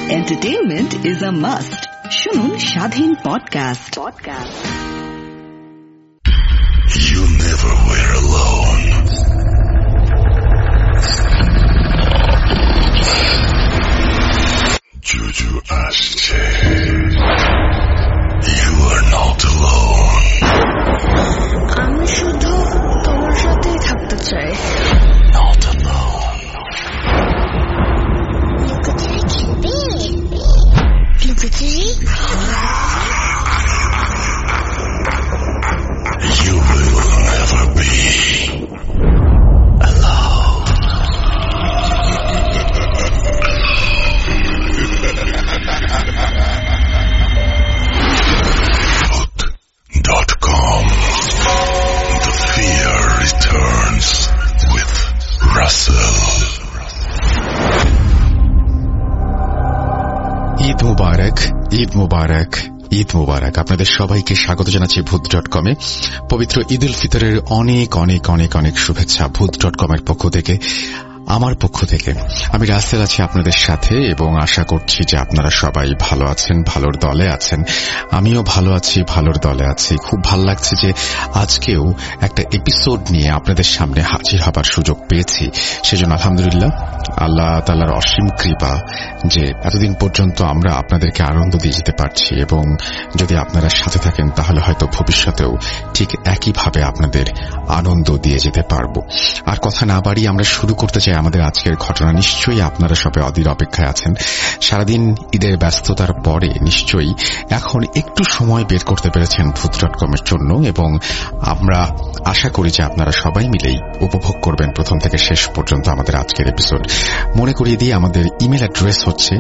Entertainment is a must. শুনুন Shadhin podcast. You never were alone. Juju আসছে। You are not alone. আমি শুধু তোমার সাথেই থাকতে চাই। Not alone. লুকোচুরি খেলবে? লুকোচুরি? You will never be alone. Voot.com. The fear returns with Russell. Eid মুবারক, ঈদ মুবারক, ঈদ মুবারক। আপনাদের সবাইকে স্বাগত জানাচ্ছি ভূত.com-এ। পবিত্র ঈদ উল ফিতরের অনেক অনেক অনেক অনেক শুভেচ্ছা ভূত.com-এর পক্ষ থেকে, আমার পক্ষ থেকে। আমি রাসেল আছি আপনাদের সাথে এবং আশা করছি যে আপনারা সবাই ভালো আছেন, ভালোর দলে আছেন। আমিও ভালো আছি, ভালোর দলে আছি। খুব ভালো লাগছে যে আজকেও একটা এপিসোড নিয়ে আপনাদের সামনে হাজির হবার সুযোগ পেয়েছি। সেজন্য আলহামদুলিল্লাহ, আল্লাহ তাআলার অসীম কৃপা যে এতদিন পর্যন্ত আমরা আপনাদেরকে আনন্দ দিয়ে যেতে পারছি এবং যদি আপনারা সাথে থাকেন তাহলে হয়তো ভবিষ্যতেও ঠিক একইভাবে আপনাদের আনন্দ দিয়ে যেতে পারবো। আর কথা না বাড়িয়ে আমরা শুরু করতে চাই আমাদের আজকের ঘটনা। নিশ্চয়ই আপনারা সবাই অধীর অপেক্ষায় আছেন। সারাদিন ঈদের ব্যস্ততার পরে নিশ্চয়ই এখন একটু সময় বের করতে পেরেছেন ভূত.com-এর জন্য এবং আমরা আশা করি যে আপনারা সবাই মিলেই উপভোগ করবেন প্রথম থেকে শেষ পর্যন্ত আমাদের আজকের এপিসোড। মনে করিয়ে দিয়ে আমাদের ইমেল অ্যাড্রেস হচ্ছে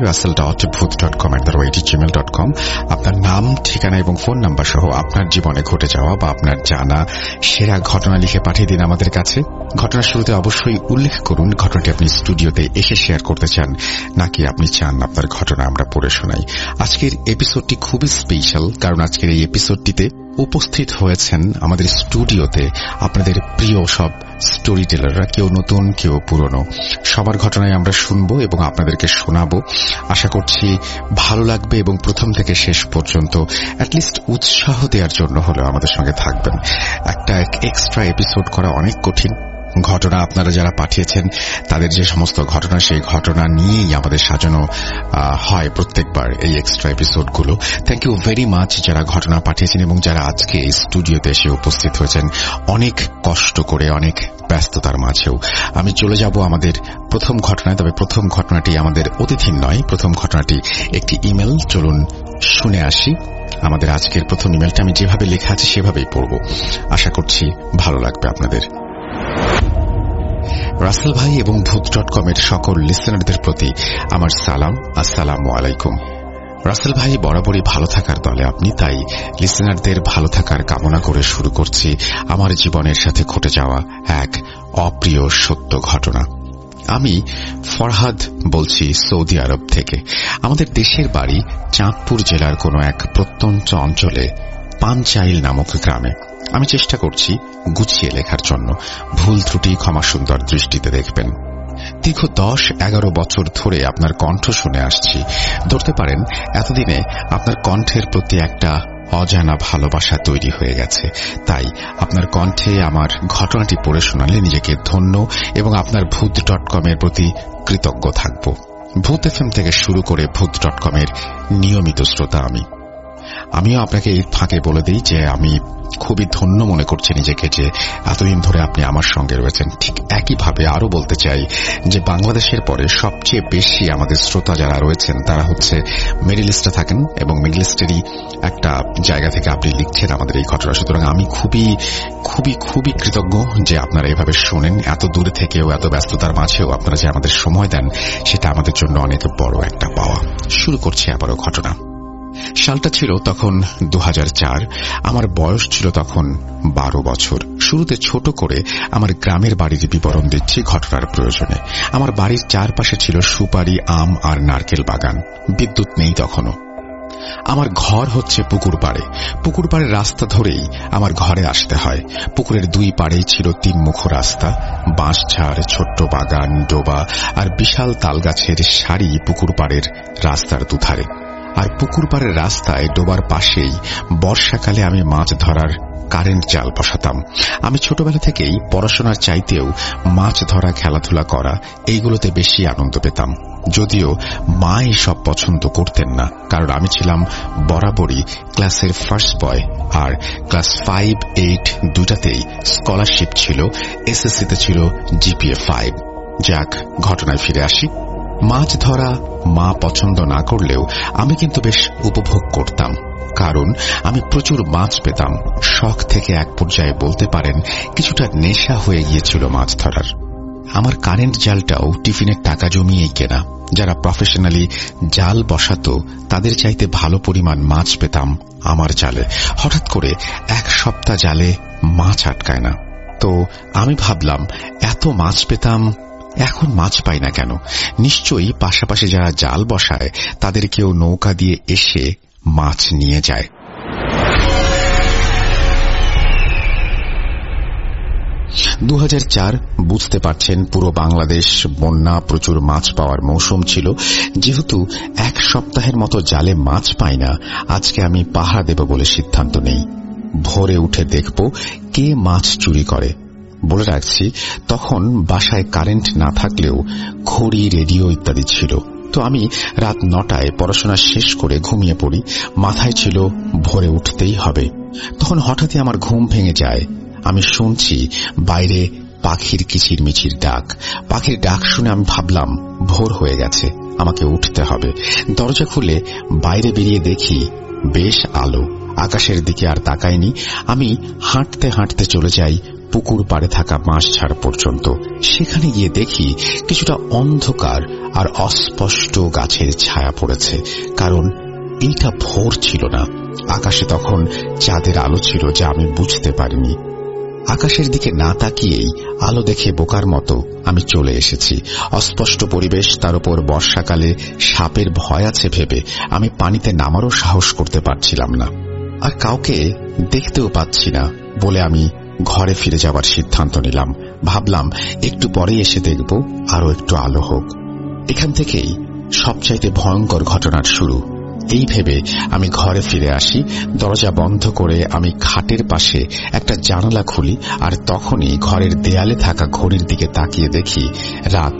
russell.booth.com@gmail.com। আপনার নাম, ঠিকানা এবং ফোন নাম্বার সহ আপনার জীবনে ঘটে যাওয়া বা আপনার জানা সেরা ঘটনা লিখে পাঠিয়ে দিন আমাদের কাছে। ঘটনার শুরুতে অবশ্যই উল্লেখ করুন ঘটনাটি আপনি স্টুডিওতে এসে শেয়ার করতে চান নাকি আপনি চান আপনার ঘটনা আমরা পড়ে শোনাই। আজকের এপিসোডটি খুবই স্পেশাল, কারণ আজকের এই এপিসোডটিতে উপস্থিত হয়েছেন আমাদের স্টুডিওতে আপনাদের প্রিয় সব স্টোরি টেলাররা, কেউ নতুন কেউ পুরনো। সবার ঘটনায় আমরা শুনবো এবং আপনাদেরকে শোনাবো। আশা করছি ভালো লাগবে এবং প্রথম থেকে শেষ পর্যন্ত অ্যাটলিস্ট উৎসাহ দেওয়ার জন্য হলেও আমাদের সঙ্গে থাকবেন। একটা এক্সট্রা এপিসোড করা অনেক কঠিন। ঘটনা আপনারা যারা পাঠিয়েছেন তাদের যে সমস্ত ঘটনা, সেই ঘটনা নিয়েই আমাদের সাজানো হয় প্রত্যেকবার এই এক্সট্রা এপিসোডগুলো। থ্যাংক ইউ ভেরি মাচ যারা ঘটনা পাঠিয়েছেন এবং যারা আজকে এই স্টুডিওতে এসে উপস্থিত হয়েছেন অনেক কষ্ট করে, অনেক ব্যস্ততার মাঝেও। আমি চলে যাব আমাদের প্রথম ঘটনায়, তবে প্রথম ঘটনাটি আমাদের অতিথির নয়, প্রথম ঘটনাটি একটি ইমেল। চলুন শুনে আসি। আমাদের আজকের প্রথম ইমেলটা আমি যেভাবে লেখা আছে সেভাবেই পড়ব। আশা করছি ভালো লাগবে আপনাদের। রাসেল ভাই এবং ভূত.com-এর সকল লিসেনারদের প্রতি আমার সালাম, আসসালামু আলাইকুম। রাসেল ভাই বরাবরই ভালো থাকার দলে আপনি, তাই লিসেনারদের ভালো থাকার কামনা করে শুরু করছি আমার জীবনের সাথে ঘটে যাওয়া এক অপ্রিয় সত্য ঘটনা। আমি ফরহাদ বলছি সৌদি আরব থেকে। আমাদের দেশের বাড়ি চাঁদপুর জেলার কোনো এক প্রত্যন্ত অঞ্চলে পানচাইল নামক গ্রামে। আমি চেষ্টা করছি গুছিয়ে লেখার জন্য, ভুল ত্রুটি ক্ষমা সুন্দর দৃষ্টিতে দেখবেন। দীর্ঘ 10-11 বছর ধরে আপনার কণ্ঠ শুনে আসছি। ধরতে পারেন এতদিনে আপনার কণ্ঠের প্রতি একটা অজানা ভালোবাসা তৈরি হয়ে গেছে। তাই আপনার কণ্ঠে আমার ঘটনাটি পড়ে শোনালে নিজেকে ধন্য এবং আপনার ভূত.com-এর প্রতি কৃতজ্ঞ থাকব। ভূত এফএম থেকে শুরু করে ভূত.com-এর নিয়মিত শ্রোতা আমিও আপনাকে এই ফাঁকে বলে দিই যে আমি খুবই ধন্য মনে করছি নিজেকে যে এতদিন ধরে আপনি আমার সঙ্গে রয়েছেন। ঠিক একইভাবে আরো বলতে চাই যে বাংলাদেশের পরে সবচেয়ে বেশি আমাদের শ্রোতা যারা রয়েছেন তারা হচ্ছে মিডল ইস্টে থাকেন এবং মিডল ইস্টেরই একটা জায়গা থেকে আপনি লিখছেন আমাদের এই ঘটনা। সুতরাং আমি খুবই খুবই খুবই কৃতজ্ঞ যে আপনারা এভাবে শোনেন। এত দূরে থেকেও, এত ব্যস্ততার মাঝেও আপনারা যে আমাদের সময় দেন সেটা আমাদের জন্য অনেক বড় একটা পাওয়া। শুরু করছি আবারও ঘটনা। সালটা ছিল তখন 2004। আমার বয়স ছিল তখন 12 বছর। শুরুতে ছোট করে আমার গ্রামের বাড়ির বিবরণ দিচ্ছি ঘটনার প্রয়োজনে। আমার বাড়ির চারপাশে ছিল সুপারি, আম আর নারকেল বাগান। বিদ্যুৎ নেই তখনও। আমার ঘর হচ্ছে পুকুর পাড়ে। পুকুর পাড়ের রাস্তা ধরেই আমার ঘরে আসতে হয়। পুকুরের দুই পাড়েই ছিল 3 মুখ রাস্তা, বাঁশঝাড়, ছোট্ট বাগান, ডোবা আর বিশাল তালগাছের সারি পুকুর পাড়ের রাস্তার দুধারে। আর পুকুর পাড়ের রাস্তায় ডোবার পাশেই বর্ষাকালে আমি মাছ ধরার কারেন্ট জাল বসাতাম। আমি ছোটবেলা থেকেই পড়াশোনার চাইতেও মাছ ধরা, খেলাধুলা করা এইগুলোতে বেশি আনন্দ পেতাম। যদিও মা সব পছন্দ করতেন না, কারণ আমি ছিলাম বরাবরই ক্লাসের ফার্স্ট বয়, আর ক্লাস 5, 8 দুটাতেই স্কলারশিপ ছিল, এসএসসিতে ছিল জিপিএ 5। যাক, ঘটনায় ফিরে আসি। মাছ ধরা মা পছন্দ না করলেও আমি কিন্তু বেশ উপভোগ করতাম, কারণ আমি প্রচুর মাছ পেতাম। শখ থেকে এক পর্যায়ে বলতে পারেন কিছুটা নেশা হয়ে গিয়েছিল মাছ ধরার। আমার কারেন্ট জালটাও টিফিনের টাকা জমিয়েই কেনা। যারা প্রফেশনালি জাল বসাতো তাদের চাইতে ভালো পরিমাণ মাছ পেতাম আমার জালে। হঠাৎ করে 1 সপ্তাহ জালে মাছ আটকায় না। তো আমি ভাবলাম, এত মাছ পেতাম, এখন মাছ পাই না কেন? নিশ্চয়ই পাশাপাশি যারা জাল বসায় তাদের কেউ নৌকা দিয়ে এসে মাছ নিয়ে যায়। 2004 বুঝতে পারছেন, পুরো বাংলাদেশ বন্যা, প্রচুর মাছ পাওয়ার মৌসুম ছিল। যেহেতু 1 সপ্তাহের মতো জালে মাছ পাই না, আজকে আমি পাহারা দেব বলে সিদ্ধান্ত নেই। ভোরে উঠে দেখব কে মাছ চুরি করে। বলে রাখছি, তখন বাসায় কারেন্ট না থাকলেও ঘড়ি, রেডিও ইত্যাদি ছিল। তো আমি রাত 9টায় পড়াশোনা শেষ করে ঘুমিয়ে পড়ি। মাথায় ছিল ভোরে উঠতেই হবে। তখন হঠাৎই আমার ঘুম ভেঙে যায়। আমি শুনছি বাইরে পাখির কিচিরমিচির ডাক। পাখির ডাক শুনে আমি ভাবলাম ভোর হয়ে গেছে, আমাকে উঠতে হবে। দরজা খুলে বাইরে বেরিয়ে দেখি বেশ আলো। আকাশের দিকে আর তাকাইনি। আমি হাঁটতে হাঁটতে চলে যাই পুকুর পাড়ে থাকা বাঁশঝাড় পর্যন্ত। সেখানে গিয়ে দেখি কিছুটা অন্ধকার আর অস্পষ্ট গাছের ছায়া পড়েছে, কারণ এইটা ভোর ছিল না। আকাশে তখন চাঁদের আলো ছিল, যা আমি বুঝতে পারিনি। আকাশের দিকে না তাকিয়েই আলো দেখে বোকার মতো আমি চলে এসেছি। অস্পষ্ট পরিবেশ, তার উপর বর্ষাকালে সাপের ভয় আছে ভেবে আমি পানিতে নামারও সাহস করতে পারছিলাম না, আর কাউকে দেখতেও পাচ্ছি না বলে আমি ঘরে ফিরে যাবার সিদ্ধান্ত নিলাম। ভাবলাম একটু পরে এসে দেখব, আরো একটু আলো হোক। এখান থেকেই সবচাইতে ভয়ঙ্কর ঘটনার শুরু। এই ভেবে আমি ঘরে ফিরে আসি। দরজা বন্ধ করে আমি খাটের পাশে একটা জানালা খুলি, আর তখনই ঘরের দেয়ালে থাকা ঘড়ির দিকে তাকিয়ে দেখি রাত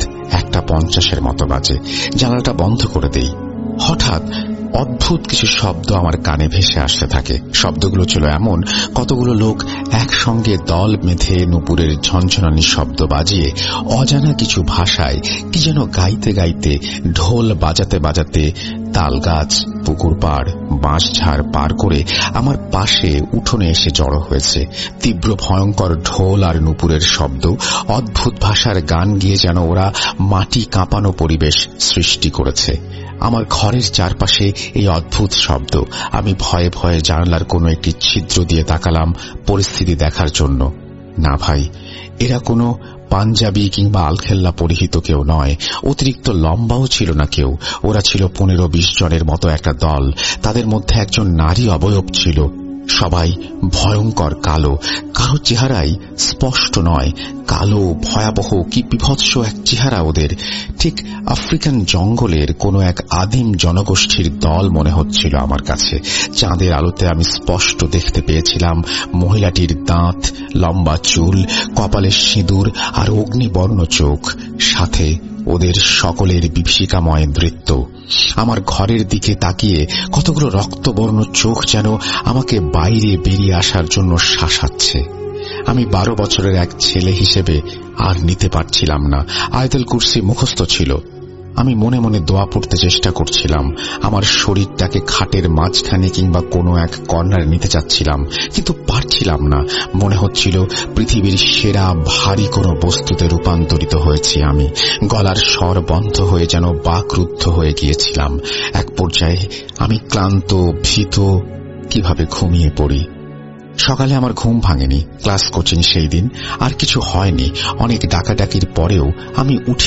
1:50 মতো বাজে। জানালাটা বন্ধ করে দেই। হঠাৎ অদ্ভুত কিছু শব্দ আমার কানে ভেসে আসতে থাকে। শব্দগুলো ছিল এমন, কতগুলো লোক একসঙ্গে দল বেঁধে নুপুরের ঝনঝনানি শব্দ বাজিয়ে অজানা কিছু ভাষায় কি যেন গাইতে গাইতে, ঢোল বাজাতে বাজাতে তালগাছ, পুকুর পাড়, বাঁশঝাড় পার করে আমার পাশে উঠোনে এসে জড়ো হয়েছে। তীব্র ভয়ঙ্কর ঢোল আর নুপুরের শব্দ, অদ্ভুত ভাষার গান গিয়ে যেন ওরা মাটি কাঁপানো পরিবেশ সৃষ্টি করেছে আমার ঘরের চারপাশে। এই অদ্ভুত শব্দ। আমি ভয়ে ভয়ে জানালার কোনো একটি ছিদ্র দিয়ে তাকালাম পরিস্থিতি দেখার জন্য। না ভাই, এরা কোনো পাঞ্জাবি কিংবা আলখেল্লা পরিহিত কেউ নয়, অতিরিক্ত লম্বাও ছিল না কেউ। ওরা ছিল 15-20 জনের মতো একটা দল। তাদের মধ্যে একজন নারী অবয়ব ছিল। সবাই ভয়ঙ্কর কালো, কারো চেহারাই স্পষ্ট নয়। কালো, ভয়াবহ, কি বিভৎস এক চেহারা ওদের। ঠিক আফ্রিকান জঙ্গলের কোনো এক আদিম জনগোষ্ঠীর দল মনে হচ্ছিল আমার কাছে। চাঁদের আলোতে আমি স্পষ্ট দেখতে পেয়েছিলাম মহিলাটির দাঁত, লম্বা চুল, কপালের সিঁদুর আর অগ্নিবর্ণ চোখ, সাথে ওদের সকলের বিভীষিকাময় নৃত্য। আমার ঘরের দিকে তাকিয়ে কতগুলো রক্তবর্ণ চোখ যেন আমাকে বাইরে বেরিয়ে আসার জন্য শাসাচ্ছে। আমি 12 বছরের এক ছেলে হিসেবে আর নিতে পারছিলাম না। আয়াতুল কুরসি মুখস্থ ছিল। আমি মনে মনে দোয়া পড়তে চেষ্টা করছিলাম। আমার শরীরটাকে খাটের মাঝখানে কিংবা কোনো এক কর্নারে নিতে চাচ্ছিলাম, কিন্তু পারছিলাম না। মনে হচ্ছিল পৃথিবীর সেরা ভারী কোনো বস্তুতে রূপান্তরিত হয়েছি আমি। গলার স্বর বন্ধ হয়ে যেন বাকরুদ্ধ হয়ে গিয়েছিলাম। এক পর্যায়ে আমি ক্লান্ত, ভীত, কিভাবে ঘুমিয়ে পড়ি। সকালে আমার ঘুম ভাঙেনি। ক্লাস কোচিং সেই দিন আর কিছু হয়নি। অনেক ডাকাডাকির পরেও আমি উঠিনি।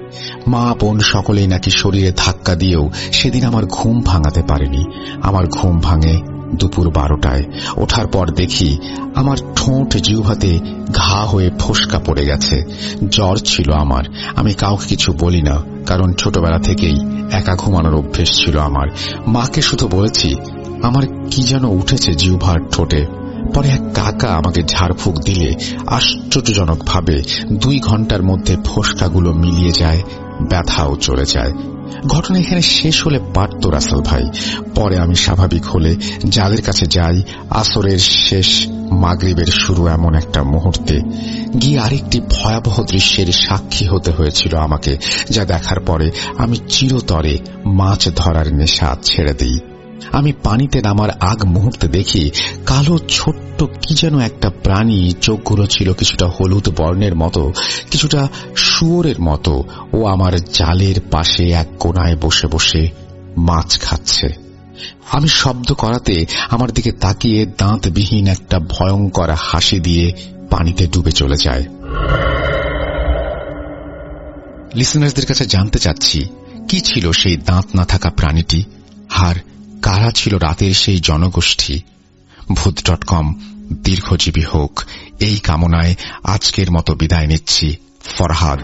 মা বোন সকলেই নাকি শরীরে ধাক্কা দিয়েও সেদিন আমার ঘুম ভাঙাতে পারেনি। আমার ঘুম ভাঙে দুপুর 12টায়। ওঠার পর দেখি আমার ঠোঁট জিহ্বাতে ঘা হয়ে ফোসকা পড়ে গেছে। জ্বর ছিল আমার। আমি কাউকে কিছু বলি না, কারণ ছোটবেলা থেকেই একা ঘুমানোর অভ্যেস ছিল আমার। মাকে শুধু বলেছি আমার কি যেন উঠেছে জিহ্বার ঠোঁটে। পরে এক কাকা আমাকে ঝাড়ফুঁক দিলে আশ্চর্যজনকভাবে 2 ঘন্টার মধ্যে ফোসকাগুলো মিলিয়ে যায়, ব্যথাও চলে যায়। ঘটনা এখানে শেষ হলে পারত রাসেল ভাই। পরে আমি স্বাভাবিক হলে যাদের কাছে যাই আসরের শেষ মাগরিবের শুরু এমন একটা মুহূর্তে গিয়ে আরেকটি ভয়াবহ দৃশ্যের সাক্ষী হতে হয়েছিল আমাকে, যা দেখার পরে আমি চিরতরে মাছ ধরার নেশা ছেড়ে দিই। আমি পানিতে নামার আগ মুহূর্তে দেখি কালো ছোট্ট কি যেন একটা প্রাণী, চোখগুলো ছিল কিছুটা হলুদ বর্ণের মতো, কিছুটা শুয়োরের মতো, ও আমার জালের পাশে এক কোণায় বসে বসে মাছ খাচ্ছে। আমি শব্দ করাতে আমার দিকে তাকিয়ে দাঁতবিহীন একটা ভয়ঙ্কর হাসি দিয়ে পানিতে ডুবে চলে যায়। লিসেনারদের কাছে জানতে চাচ্ছি, কি ছিল সেই দাঁত না থাকা প্রাণীটি, আর কারা ছিল রাতের সেই জনগোষ্ঠী? ভূত.com দীর্ঘজীবী হোক, এই কামনায় আজকের মতো বিদায় নিচ্ছি। ফরহাদ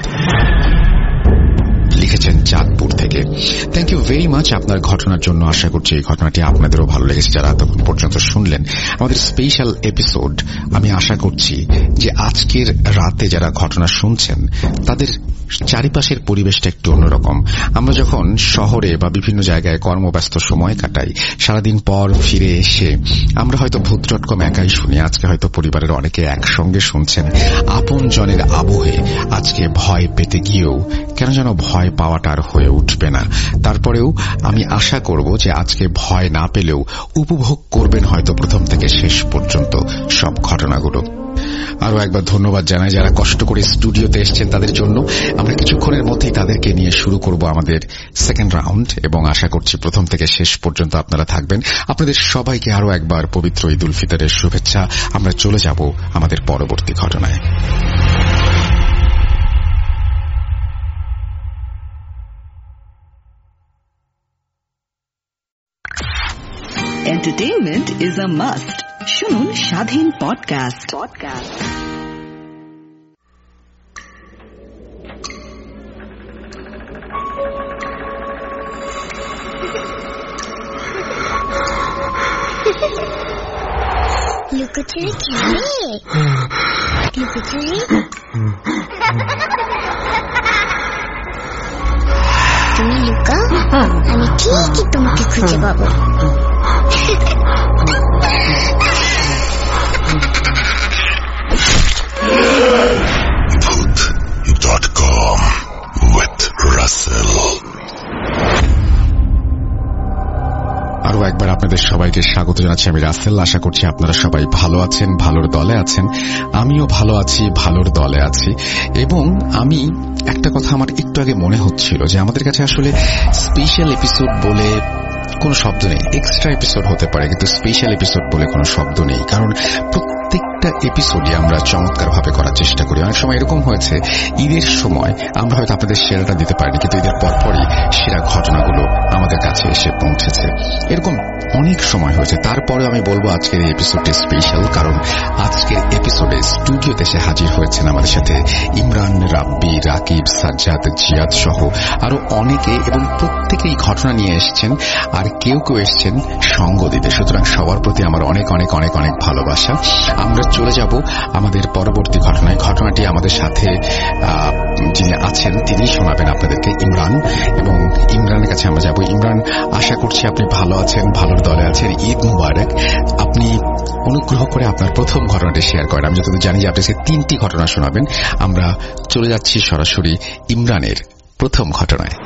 লিখেছেন চাঁদপুর থেকে। থ্যাংক ইউ ভেরি মাচ আপনার ঘটনার জন্য। আশা করছি এই ঘটনাটি আপনাদেরও ভালো লেগেছে যারা এতক্ষণ পর্যন্ত শুনলেন আমাদের স্পেশাল এপিসোড। আমি আশা করছি যে আজকের রাতে যারা ঘটনা শুনছেন তাদের চারিপাশের পরিবেশটা একটু অন্যরকম। আমরা যখন শহরে বা বিভিন্ন জায়গায় কর্মব্যস্ত সময় কাটাই, সারাদিন পর ফিরে এসে আমরা হয়তো ভূত.com একাই শুনি, আজকে হয়তো পরিবারের অনেকে একসঙ্গে শুনছেন। আপন জনের আবহে আজকে ভয় পেতে গিয়েও কেন যেন ভয় পাওয়াটা আর হয়ে উঠবে না। তারপরেও আমি আশা করব যে আজকে ভয় না পেলেও উপভোগ করবেন হয়তো প্রথম থেকে শেষ পর্যন্ত সব ঘটনাগুলো। আরো একবার ধন্যবাদ জানাই যারা কষ্ট করে স্টুডিওতে এসেছেন তাদের জন্য। আমরা কিছুক্ষণের মধ্যেই তাদেরকে নিয়ে শুরু করব আমাদের সেকেন্ড রাউন্ড, এবং আশা করছি প্রথম থেকে শেষ পর্যন্ত আপনারা থাকবেন। আপনাদের সবাইকে আরো একবার পবিত্র ঈদ উল ফিতরের শুভেচ্ছা। আমরা চলে যাব আমাদের পরবর্তী ঘটনায়। Entertainment is a must. শুনুন স্বাধীন পডকাস্ট। লুকোচুরি খেলে? লুকোচুরি তুমি লুকাও, আমি ঠিকই তোমাকে খুঁজে পাবো। Voot.com with Russell. আরো একবার আপনাদের সবাইকে স্বাগত জানাচ্ছি। আমি রাসেল। আশা করছি আপনারা সবাই ভালো আছেন, ভালোর দলে আছেন। আমিও ভালো আছি, ভালোর দলে আছি। এবং আমি একটা কথা আমার একটু আগে মনে হচ্ছিল যে আমাদের কাছে আসলে স্পেশাল এপিসোড বলে কোনো শব্দ নেই। এক্সট্রা এপিসোড হতে পারে, কিন্তু স্পেশাল এপিসোড বলে কোনো শব্দ নেই, কারণ প্রত্যেকটা এপিসোডই আমরা চমৎকার ভাবে করার চেষ্টা করি। অনেক সময় এরকম হয়েছে ঈদের সময় আমরা হয়তো আপনাদের সেরাটা দিতে পারিনি, কিন্তু ঈদের পরপরই সেরা ঘটনাগুলো আমাদের কাছে এসে পৌঁছেছে। এরকম অনেক সময় হয়েছে। তারপরে আমি বলবো আজকের এই এপিসোডটি স্পেশাল, কারণ আজকের এপিসোডে স্টুডিওতে এসে হাজির হয়েছেন আমাদের সাথে ইমরান, রাব্বি, রাকিব, সাজ্জাদ, জিয়াদ সহ আরো অনেকে, এবং প্রত্যেকেই ঘটনা নিয়ে এসছেন, আর কেউ কেউ এসছেন সঙ্গ দিতে। সুতরাং সবার প্রতি আমার অনেক অনেক অনেক অনেক ভালোবাসা। আমরা চলে যাব আমাদের পরবর্তী ঘটনায়। ঘটনাটি আমাদের সাথে যিনি আছেন তিনি শোনাবেন আপনাদেরকে, ইমরান, এবং ইমরানের কাছে আমরা যাব। ইমরান, আশা করছি আপনি ভালো আছেন, ভালোর দলে আছেন। ঈদ মুবারক। আপনি অনুগ্রহ করে আপনার প্রথম ঘটনাটি শেয়ার করেন। আমি যতদূর জানি যে আপনি 3টি ঘটনা শোনাবেন। আমরা চলে যাচ্ছি সরাসরি ইমরানের প্রথম ঘটনায়।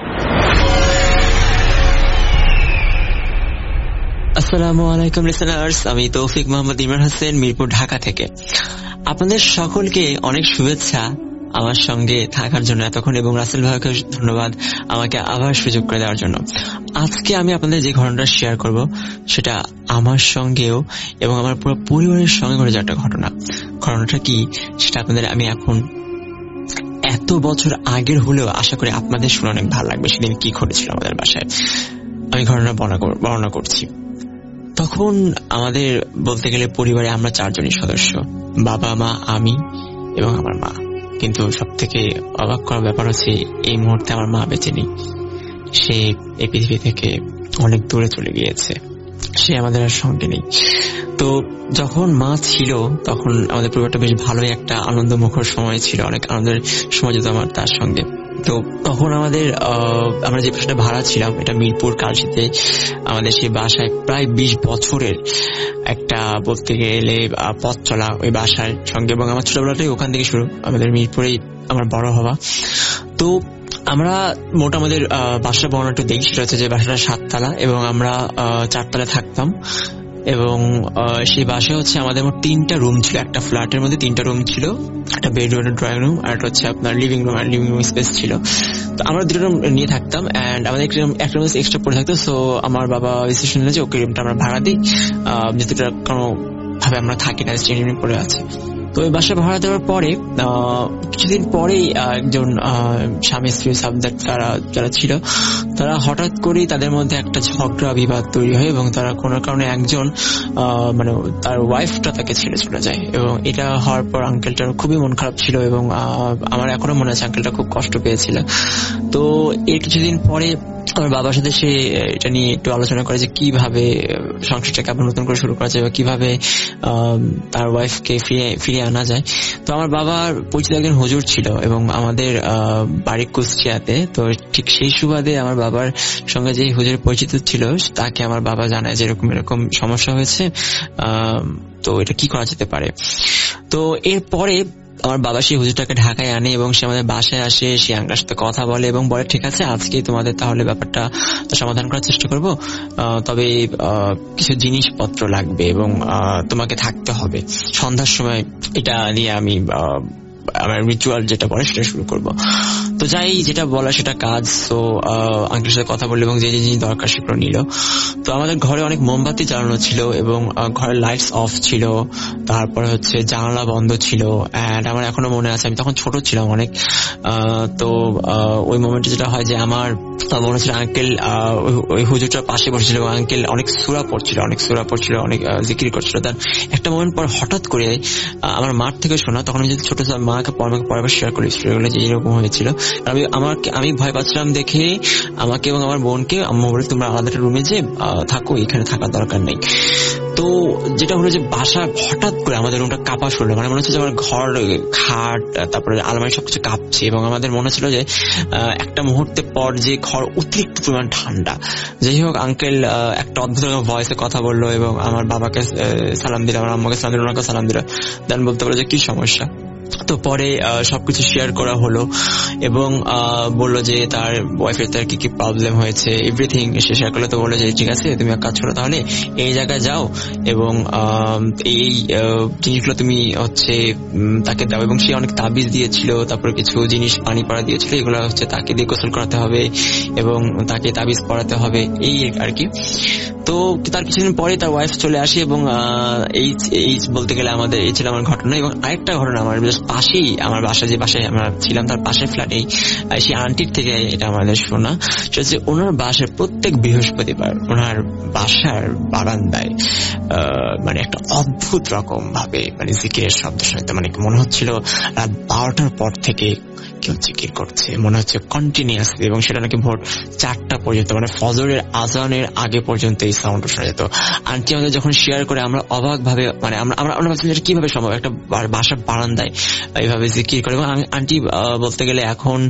আসসালামু আলাইকুম লিসেনার্স, আমি তৌফিক মোহাম্মদ ইমরান হোসেন, মিরপুর, ঢাকা থেকে। আপনাদের সকলকে অনেক শুভেচ্ছা আমার সঙ্গে থাকার জন্য এতক্ষণ, এবং রাসেল ভাইকে ধন্যবাদ আমাকে আবার সুযোগ করে দেওয়ার জন্য। আজকে আমি আপনাদের যে ঘটনাটা শেয়ার করব সেটা আমার সঙ্গেও এবং আমার পুরো পরিবারের সঙ্গে ঘটে যাওয়া একটা ঘটনা। ঘটনাটা কি সেটা আপনাদের আমি এখন এত বছর আগের হলেও আশা করি আপনাদের শুনে অনেক ভালো লাগবে সেদিন কি ঘটেছিল আমাদের বাসায়। আমি ঘটনা বর্ণনা করছি। তখন আমাদের বলতে গেলে পরিবারে আমরা 4 জনই সদস্য, বাবা, মা, আমি এবং আমার মা। কিন্তু সব থেকে অবাক করার ব্যাপার হচ্ছে এই মুহূর্তে আমার মা বেঁচে নেই। সে এই পৃথিবী থেকে অনেক দূরে চলে গিয়েছে, সে আমাদের আর সঙ্গে নেই। তো যখন মা ছিল তখন আমাদের পরিবারটা বেশ ভালোই একটা আনন্দমুখর সময় ছিল, অনেক আনন্দের সময় যেত আমার তার সঙ্গে। তো তখন আমরা যে বাসাটা ভাড়া ছিলাম এটা মিরপুর কালশিতে, আমাদের সেই বাসায় প্রায় 20 বছরের একটা বলতে গেলে পথ চলা ওই বাসার সঙ্গে, এবং আমার ছোটবেলাটাই ওখান থেকে শুরু, আমাদের মিরপুরেই আমার বড় হওয়া। তো আমরা মোটামুটি বাসার বর্ণনা একটু দেখি, সেটা হচ্ছে যে বাসাটা 7 তলা এবং আমরা 4 তলায় থাকতাম। এবং সেই বাসায় হচ্ছে আমাদের মোট 3টা রুম ছিল, একটা ফ্ল্যাটের মধ্যে 3টা রুম ছিল, একটা বেডরুম, একটা ড্রয়িং রুম, আর একটা হচ্ছে আপনার লিভিং রুম, আর লিভিং রুম স্পেস ছিল। তো আমরা 2টা রুম নিয়ে থাকতাম, এন্ড আমাদের একটা রুম এক্সট্রা পড়ে থাকতো। সো আমার বাবা ডিসিশন নিল যে ওকে রুমটা আমরা ভাড়া দিই, যেহেতু কোনো ভাবে আমরা থাকি না, স্টেডিয়ামে পড়ে আছে। তো ওই বাসা ভাড়া দেওয়ার পরে কিছুদিন পরেই একজন স্বামী স্ত্রী সাবজেক্ট যারা ছিল তারা হঠাৎ করেই তাদের মধ্যে একটা ঝগড়া বিবাদ তৈরি হয়, এবং তারা কোনো কারণে একজন মানে তার ওয়াইফটা তাকে ছেড়ে চলে যায়। এবং এটা হওয়ার পর আঙ্কেলটার খুবই মন খারাপ ছিল, এবং আমার এখনো মনে আছে আঙ্কেলটা খুব কষ্ট পেয়েছিল। তো এর কিছুদিন পরে আমার বাবার সাথে সে এটা নিয়ে একটু আলোচনা করে যে কিভাবে সংসারটাকে আবার নতুন করে শুরু করা যায় বা কিভাবে তার ওয়াইফকে ফিরিয়ে আনা যায়। তো আমার বাবার পরিচিত একজন হুজুর ছিল এবং আমাদের বাড়ি কুষ্টিয়াতে। তো ঠিক সেই সুবাদে আমার বাবার সঙ্গে যে হুজুরের পরিচিত ছিল তাকে আমার বাবা জানায় যে এরকম সমস্যা হয়েছে, তো এটা কি করা যেতে পারে। তো এরপরে আমার বাবা সেই হুজুরটাকে ঢাকায় আনে এবং সে আমাদের বাসায় আসে, সে আঙ্কার সাথে কথা বলে এবং বলে ঠিক আছে আজকে তোমাদের তাহলে ব্যাপারটা সমাধান করার চেষ্টা করব, তবে কিছু জিনিসপত্র লাগবে এবং তোমাকে থাকতে হবে। সন্ধ্যার সময় এটা নিয়ে আমি আমার রিচুয়াল যেটা বলে সেটা শুরু করব। তো যাই, যেটা বলা সেটা কাজ। তো আঙ্কেলের সাথে কথা বললো এবং যে যে জিনিস দরকার সেগুলো নিল। তো আমাদের ঘরে অনেক মোমবাতি জ্বালানো ছিল এবং ঘরের লাইটস অফ ছিল, তারপরে হচ্ছে জানালা বন্ধ ছিল। এন্ড আমার এখনো মনে আছে আমি তখন ছোট ছিলাম অনেক। তো ওই মোমেন্টে যেটা হয় যে আমার মনে হচ্ছিল আঙ্কেল ওই হুজুরটার পাশে বসেছিল এবং আঙ্কেল অনেক সূরা পড়ছিল, অনেক জিকির করছিল। তার একটা মোমেন্ট পর হঠাৎ করে আমার মার থেকে শোনা, তখন আমি যদি ছোট মাকে পরবার শেয়ার করেছিল যে এরকম হয়েছিল। আমি ভয় পাচ্ছিলাম দেখে আমাকে এবং আমার বোনকে আম্মু বলে তোমরা আলাদা রুমে যে থাকো, এখানে থাকার দরকার নেই। তো যেটা হলো যে বাসা হঠাৎ করে আমাদের রুমটা কাঁপা শুরু, মানে মনে হচ্ছে যে আমার ঘর, খাট, তারপরে আলমারি সবকিছু কাঁপছে এবং আমাদের মনে ছিল যে একটা মুহূর্তে পর যে ঘর অতিরিক্ত পরিমাণ ঠান্ডা। যাই হোক, আঙ্কেল একটা অদ্ভুত ভয়েসে কথা বললো এবং আমার বাবাকে সালাম দিল, আমার আম্মাকে সালাম দিল, ওনাকে সালাম দিল। দেন বলতে পারলো যে কি সমস্যা। তো পরে সবকিছু শেয়ার করা হলো এবং বললো যে তার ওয়াইফের তার কি কি প্রবলেম হয়েছে, এভরিথিং সে শেয়ার করলো। তো বললো যে ঠিক আছে তুমি এক কাজ করো, তাহলে এই জায়গায় যাও এবং এই জিনিসগুলো তুমি হচ্ছে তাকে দাও। এবং সে অনেক তাবিজ দিয়েছিল, তারপরে কিছু জিনিস পানি পড়া দিয়েছিল, এগুলো হচ্ছে তাকে দিয়ে গোসল করাতে হবে এবং তাকে তাবিজ পড়াতে হবে, এই আর কি। তো তার কিছুদিন পরে তার ওয়াইফ চলে আসে এবং এই বলতে গেলে আমাদের এই ছিল আমার ঘটনা। এবং আরেকটা ঘটনা, আমার পাশেই আমার বাসা, যে বাসায় আমরা ছিলাম তার পাশের ফ্ল্যাটেই সেই আন্টির থেকে এটা আমাদের শোনা, সেটা হচ্ছে ওনার বাসার প্রত্যেক বৃহস্পতিবার ওনার বাসার বারান্দায় মানে একটা অদ্ভুত রকম ভাবে মানে জিকিরের শব্দ শুনতে, মানে মনে হচ্ছিল রাত 12টার পর থেকে কেউ জিকির করছে, মনে হচ্ছে কন্টিনিউয়াসলি, এবং সেটা নাকি ভোর 4টা পর্যন্ত, মানে ফজরের আজানের আগে পর্যন্ত এই সাউন্ড শোনা যেত। আন্টি আমাদের যখন শেয়ার করে আমরা অবাক ভাবে, মানে আমরা ভাবছিলাম এটা কিভাবে সম্ভব, একটা বাসার বারান্দায় এইভাবে জিকির করে। এবং আন্টি বলতে গেলে এখন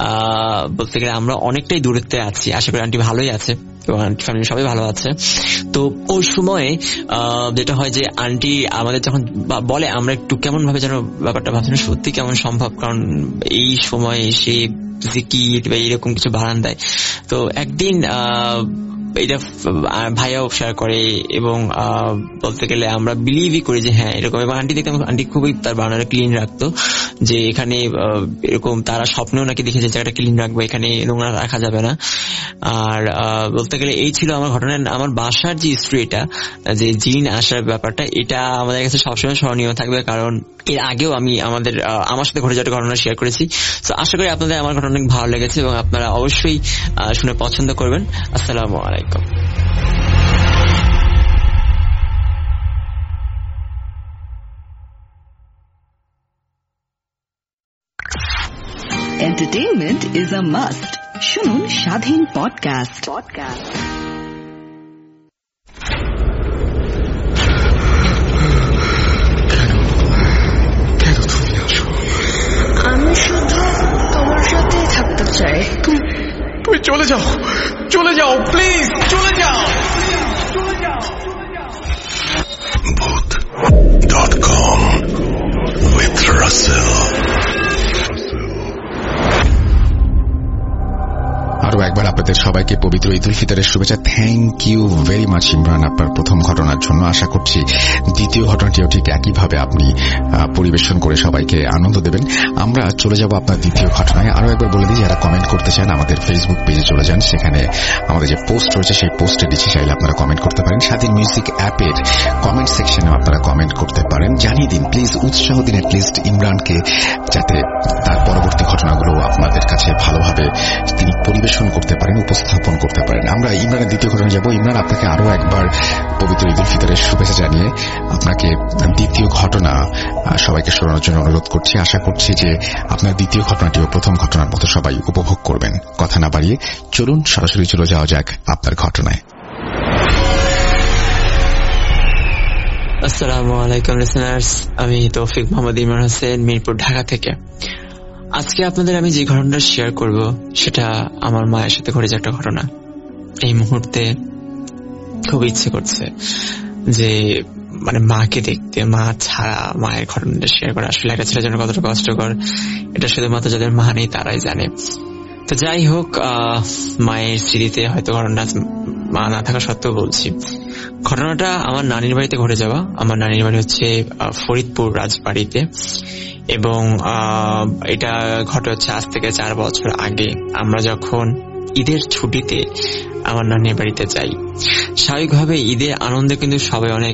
আমরা অনেকটাই দূরত্বে আছি, আশা করি আন্টি ভালোই আছে এবং আন্টি ফ্যামিলি সবাই ভালো আছে। তো ওই সময়ে যেটা হয় যে আন্টি আমাদের যখন বলে আমরা একটু কেমন ভাবে যেন ব্যাপারটা ভাবছিলাম সত্যি কেমন সম্ভব, কারণ এই সময় সে জিকির বা এরকম কিছু বারান্দায়। তো একদিন এটা ভাইয়াও শেয়ার করে এবং বলতে গেলে আমরা বিলিভই করি যে হ্যাঁ এরকম। এবং আন্টি দেখতাম আন্টি খুবই তার বারান্দাটা ক্লিন রাখতো। যে এখানে এরকম তারা স্বপ্নেও নাকি দেখেছে জায়গাটা ক্লিন রাখবে, এখানে নোংরা রাখা যাবে না। আর বলতে গেলে এই ছিল আমার ঘটনা। আমার বাসার যে স্টোরিটা, যে জিন আসার ব্যাপারটা, এটা আমাদের কাছে সবসময় স্মরণীয় থাকবে, কারণ এর আগেও আমি আমার সাথে ঘটে যাওয়ার ঘটনা শেয়ার করেছি। তো আশা করি আপনাদের আমার ঘটনা অনেক ভালো লেগেছে এবং আপনারা অবশ্যই শুনে পছন্দ করবেন। আসসালামু আলাইকুম। Entertainment is a must. শুনুন স্বাধীন পডকাস্ট। কেন তুমি আসো? আমি শুধু তোমার সাথেই থাকতে চাই। তুমি চলে যাও প্লিজ, চলে যাও। Bhoot.com with Russell. আরো একবার আপনাদের সবাইকে পবিত্র ঈদ উল ফিতরের শুভেচ্ছা। Thank you very much Imran আপনার প্রথম ঘটনার জন্য। আশা করছি দ্বিতীয় ঘটনাটিও ঠিক একইভাবে আপনি পরিবেশন করে সবাইকে আনন্দ দেবেন। আমরা চলে যাব আপনার দ্বিতীয় ঘটনায়। আরো একবার বলে দিই, যারা কমেন্ট করতে চান আমাদের ফেসবুক পেজে চলে যান, সেখানে আমাদের যে পোস্ট রয়েছে সেই পোস্টে দিচ্ছি, চাইলে আপনারা কমেন্ট করতে পারেন। স্বাধীন মিউজিক অ্যাপের কমেন্ট সেকশনে আপনারা কমেন্ট করতে পারেন। জানিয়ে দিন প্লিজ, উৎসাহ দিন অ্যাটলিস্ট ইমরানকে, যাতে তার পরবর্তী ঘটনাগুলো আপনাদের কাছে ভালোভাবে তিনি পরিবেশন করতে পারেন, উপস্থাপন করতে পারেন। আমরা ইমরানের দ্বিতীয় ঘটনা যাব। ইমরান, আপনাকে আরো একবার পবিত্র ঈদ উল ফিতরের শুভেচ্ছা জানিয়ে আপনাকে দ্বিতীয় ঘটনা সবাইকে শোনানোর জন্য অনুরোধ করছি। আশা করছি যে আপনার দ্বিতীয় ঘটনাটিও প্রথম ঘটনার মতো সবাই উপভোগ করবেন। কথা না বাড়িয়ে চলুন সরাসরি চলে যাওয়া যাক আপনার ঘটনায়। আসসালামু আলাইকুম লিসেনার্স, আমি তৌফিক মোহাম্মদ ইমরান হোসেন, মিরপুর, ঢাকা থেকে। আজকে আপনাদের আমি যে ঘটনাটা শেয়ার করব সেটা আমার মায়ের সাথে ঘটে যাওয়া একটা ঘটনা। এই মুহূর্তে খুব ইচ্ছে করছে যে মাকে দেখতে, মা ছাড়া মায়ের ঘটনাটা শেয়ার করা আসলে একটা ছেলের জন্য কতটা কষ্টকর, এটা শুধুমাত্র যাদের মা নেই তারাই জানে। তো যাই হোক, মায়ের স্মৃতিতে হয়তো ঘটনা মা না থাকা সত্ত্বেও বলছি। ঘটনাটা আমার নানির বাড়িতে ঘটে যাওয়া। আমার নানির বাড়ি হচ্ছে ফরিদপুর রাজবাড়িতে, এবং এটা ঘটে হচ্ছে আজ থেকে 4 বছর আগে। আমরা যখন ঈদের ছুটিতে আমার নানির বাড়িতে যাই, স্বাভাবিকভাবে ঈদের আনন্দে কিন্তু সবাই অনেক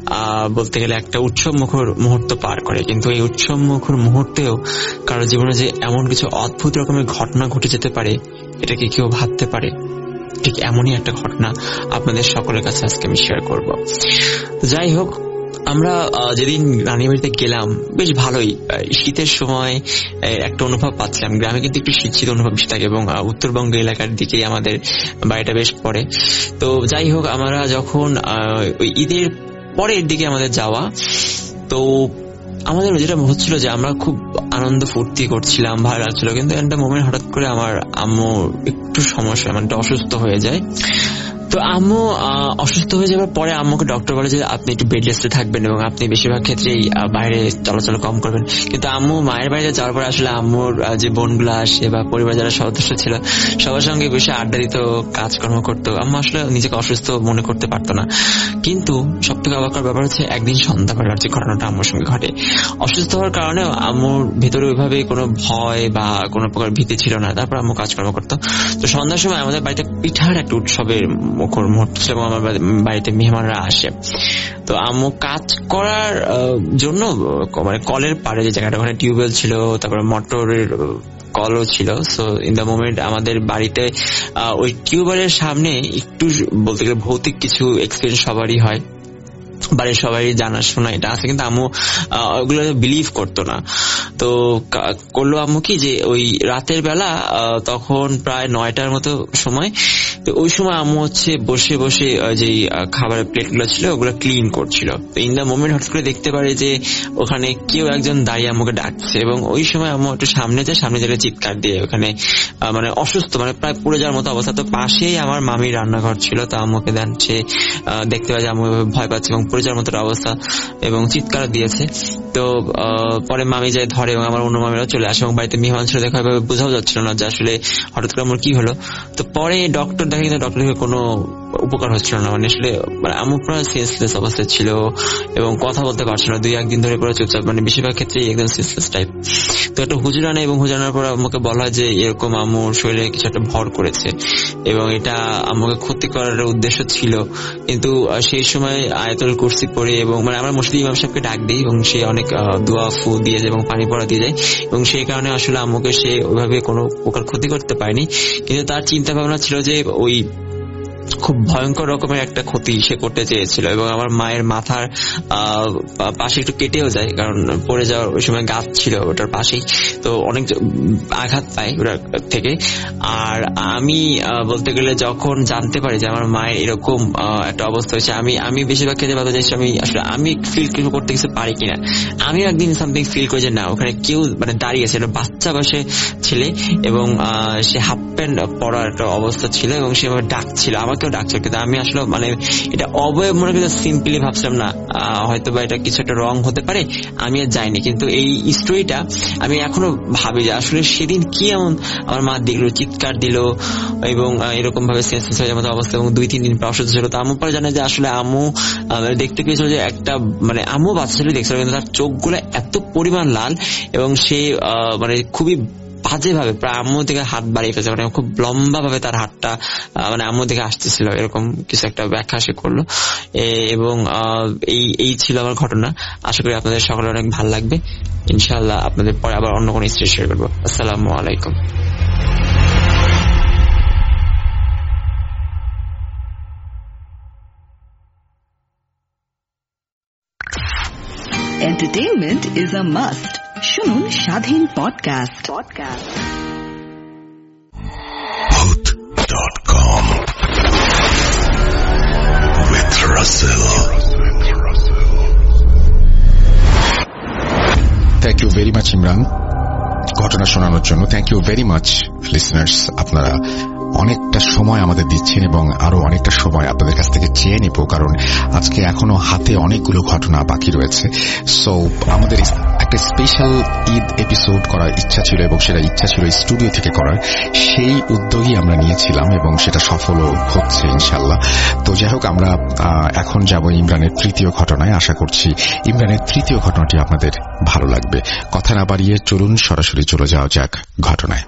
বলতে গেলে একটা উৎসব মুখর মুহূর্ত পার করে, কিন্তু এই উৎসব মুখর মুহূর্তেও কারো জীবনে যে এমন কিছু অদ্ভুত রকমের ঘটনা ঘটে যেতে পারে, এটা কি কেউ ভাবতে পারে? ঠিক এমনই একটা ঘটনা আপনাদের সকলের কাছে আজকে আমি শেয়ার করব। যাই হোক, আমরা যেদিন নানির বাড়িতে গেলাম বেশ ভালোই, শীতের সময় একটা অনুভব পাচ্ছিলাম। গ্রামে কিন্তু একটু শীত অনুভব বেশি থাকে, এবং উত্তরবঙ্গ এলাকার দিকেই আমাদের বাড়িটা বেশ পড়ে। তো যাই হোক, আমরা যখন ওই ঈদের পরের দিকে আমাদের যাওয়া, তো আমাদের যেটা হচ্ছিল যে আমরা খুব আনন্দ ফুর্তি করছিলাম, ভালো লাগছিল, কিন্তু একটা মোমেন্ট হঠাৎ করে আমার আম্মু একটু সমস্যা, অসুস্থ হয়ে যায়। তো আম্মু অসুস্থ হয়ে যাওয়ার পরে আম্মুকে ডক্টর বলে যে আপনি একটু বেড রেস্টে থাকবেন এবং আপনি বেশিরভাগ ক্ষেত্রেই বাইরে চলাচল কম করবেন। কিন্তু আম্মু মায়ের বাড়িতে যাওয়ার পরে আসলে আম্মুর যে বোনগুলো আসে বা পরিবার যারা সদস্য ছিল সবার সঙ্গে বেশি আড্ডা দিত, কাজকর্ম করতো। আম্মু আসলে নিজেকে অসুস্থ মনে করতে পারতো না। কিন্তু সব থেকে অবাক করার ব্যাপার হচ্ছে একদিন সন্ধ্যাবেলার যে ঘটনাটা আম্মুর সঙ্গে ঘটে, অসুস্থ হওয়ার কারণেও আম্মুর ভেতরে ওইভাবে কোনো ভয় বা কোনো প্রকার ভীতি ছিল না। তারপর আম্মু কাজকর্ম করতো। তো সন্ধ্যার সময় আমাদের বাড়িতে পিঠার একটা উৎসবের মুখর মুহূর্ত ছিল এবং আমার বাড়িতে মেহমানরা আসে। তো আম্মু কাজ করার জন্য কলের পাড়ে যে জায়গাটা, ওখানে টিউবওয়েল ছিল, তারপরে মোটরের কলও ছিল। সো ইন দ্য মোমেন্ট আমাদের বাড়িতে ওই টিউবওয়েলের সামনে একটু বলতে গেলে ভৌতিক কিছু এক্সপিরিয়েন্স সবারই হয়, বাড়ির সবাই জানাশোনা এটা আছে, কিন্তু আম্মু ওগুলো বিলিভ করতো না। তো করলো আম্মু কি, যে ওই রাতের বেলা তখন প্রায় 9টার মতো সময়, তো ওই সময় আম্মু হচ্ছে বসে বসে যে খাবারের প্লেটগুলো ছিল ওগুলো ক্লিন করছিল। তো ইন দ্য মোমেন্ট হঠাৎ করে দেখতে পারে যে ওখানে কেউ একজন দাঁড়িয়ে আম্মুকে ডাকছে, এবং ওই সময় আম্মু একটু সামনে যায় চিৎকার দিয়ে ওখানে অসুস্থ, প্রায় পুড়ে যাওয়ার মতো অবস্থা। তো পাশেই আমার মামির রান্নাঘর ছিল, তো আম্মুকে দেন সে দেখতে পায় যে আম্মু ভয় পাচ্ছে এবং পড়ে যাওয়ার মতো অবস্থা এবং চিৎকার দিয়েছে। তো পরে মামি যায় ধরে এবং আমার অন্য মামিরাও চলে আসে, এবং বাড়িতে মেহমান ছিল দেখা বোঝাও যাচ্ছিল না যে আসলে হঠাৎ করে আমার কি হলো। তো পরে ডক্টর দেখে, কিন্তু ডক্টর কোনো উপকার হচ্ছিল না। মানে আসলে আম্মু পুরো সেন্সলেস অবস্থায় ছিল এবং কথা বলতে পারছিল না, 2-1 দিন ধরে পুরো চুপচাপ, মানে বেশিরভাগ ক্ষেত্রেই একদম সেন্সলেস টাইপ। তো একটা হুজুর আনে এবং হুজুর আনার পর আমাকে বলা হয় যে এরকম আম্মুর শরীরে কিছু একটা ভর করেছে এবং এটা আমাকে ক্ষতি করার উদ্দেশ্য ছিল। কিন্তু সেই সময় আয়াতুল কুরসি পড়ে এবং মানে আমরা মসজিদ ইমাম সাহেবকে ডাক দিই এবং সে অনেক দোয়া ফু দিয়ে যায় এবং পানি পড়া দিয়ে যায় এবং সেই কারণে আসলে আম্মুকে সে ওইভাবে কোনো প্রকার ক্ষতি করতে পারেনি। কিন্তু তার চিন্তা ভাবনা ছিল যে ওই খুব ভয়ঙ্কর রকমের একটা ক্ষতি সে করতে চেয়েছিল এবং আমার মায়ের মাথার পাশে একটু কেটেও যায়, কারণ পড়ে যাওয়ার ওই সময় গাছ ছিল ওটার পাশেই, তো অনেক আঘাত পায় ওটার থেকে। আর আমি বলতে গেলে যখন জানতে পারি যে আমার মায়ের এরকম একটা অবস্থা হয়েছে, আমি বেশিরভাগ ক্ষেত্রে ভাবতে চাইছি আমি ফিল করতে কিছু পারি কিনা। আমিও একদিন সামথিং ফিল করি যে না, ওখানে কেউ মানে দাঁড়িয়ে আছে, বাচ্চা বয়সে ছেলে এবং সে হাফ প্যান্ট পরার একটা অবস্থা ছিল এবং সে আমার ডাকছিল, আমাকেও ডাকছিল। কিন্তু আমি আসলে মানে এটা অবয়ব মনে করি সিম্পলি ভাবছিলাম না, হয়তো বা এটা কিছু একটা রং হতে পারে, আমি আর যাইনি। কিন্তু এই স্টোরিটা আমি এখনো ভাবি যে আসলে সেদিন কি এমন আমার মা দেখলো, চিৎকার দিল এবং এরকম ভাবে সেন্সলেস হয়ে যাওয়ার অবস্থা এবং 2-3 দিন অসুস্থ ছিল। তো আম্মু পরে জানে যে আসলে আম্মু দেখতে পেয়েছিল যে একটা মানে আম্মু বাচ্চা ছেলে দেখছিল, কিন্তু তার চোখগুলো এত পরিমাণ লাল এবং সে মানে খুবই বাজে ভাবে প্রায় আম্মু থেকে হাত বাড়িয়ে ফেলছে, মানে খুব লম্বা ভাবে তার হাতটা মানে আম্মু থেকে আসতেছিল, এরকম কিছু একটা ব্যাখ্যা সে করলো। এবং এই ছিল আমার ঘটনা। আশা করি আপনাদের সকলের অনেক ভালো লাগবে। ইনশাআল্লাহ আপনাদের পরে আবার অন্য কোনো স্টোরি শেয়ার করবো। আসসালামু আলাইকুম। Entertainment is a must. শুনুন Shadhin podcast. Bhoot.com with Russell. Thank you very much Imran ঘটনা শোনানোর জন্য। Thank you very much listeners, আপনারা অনেকটা সময় আমাদের দিচ্ছেন এবং আরো অনেকটা সময় আপনাদের কাছ থেকে চেয়ে নিব, কারণ আজকে এখনো হাতে অনেকগুলো ঘটনা বাকি রয়েছে। সো আমাদের একটা স্পেশাল ঈদ এপিসোড করার ইচ্ছা ছিল এবং সেটা ইচ্ছা ছিল স্টুডিও থেকে করার, সেই উদ্যোগই আমরা নিয়েছিলাম এবং সেটা সফলও হচ্ছে ইনশাল্লাহ। তো যাই হোক, আমরা এখন যাব ইমরানের তৃতীয় ঘটনায়। আশা করছি ইমরানের তৃতীয় ঘটনাটি আপনাদের ভালো লাগবে। কথা না বাড়িয়ে চলুন সরাসরি চলে যাওয়া যাক ঘটনায়।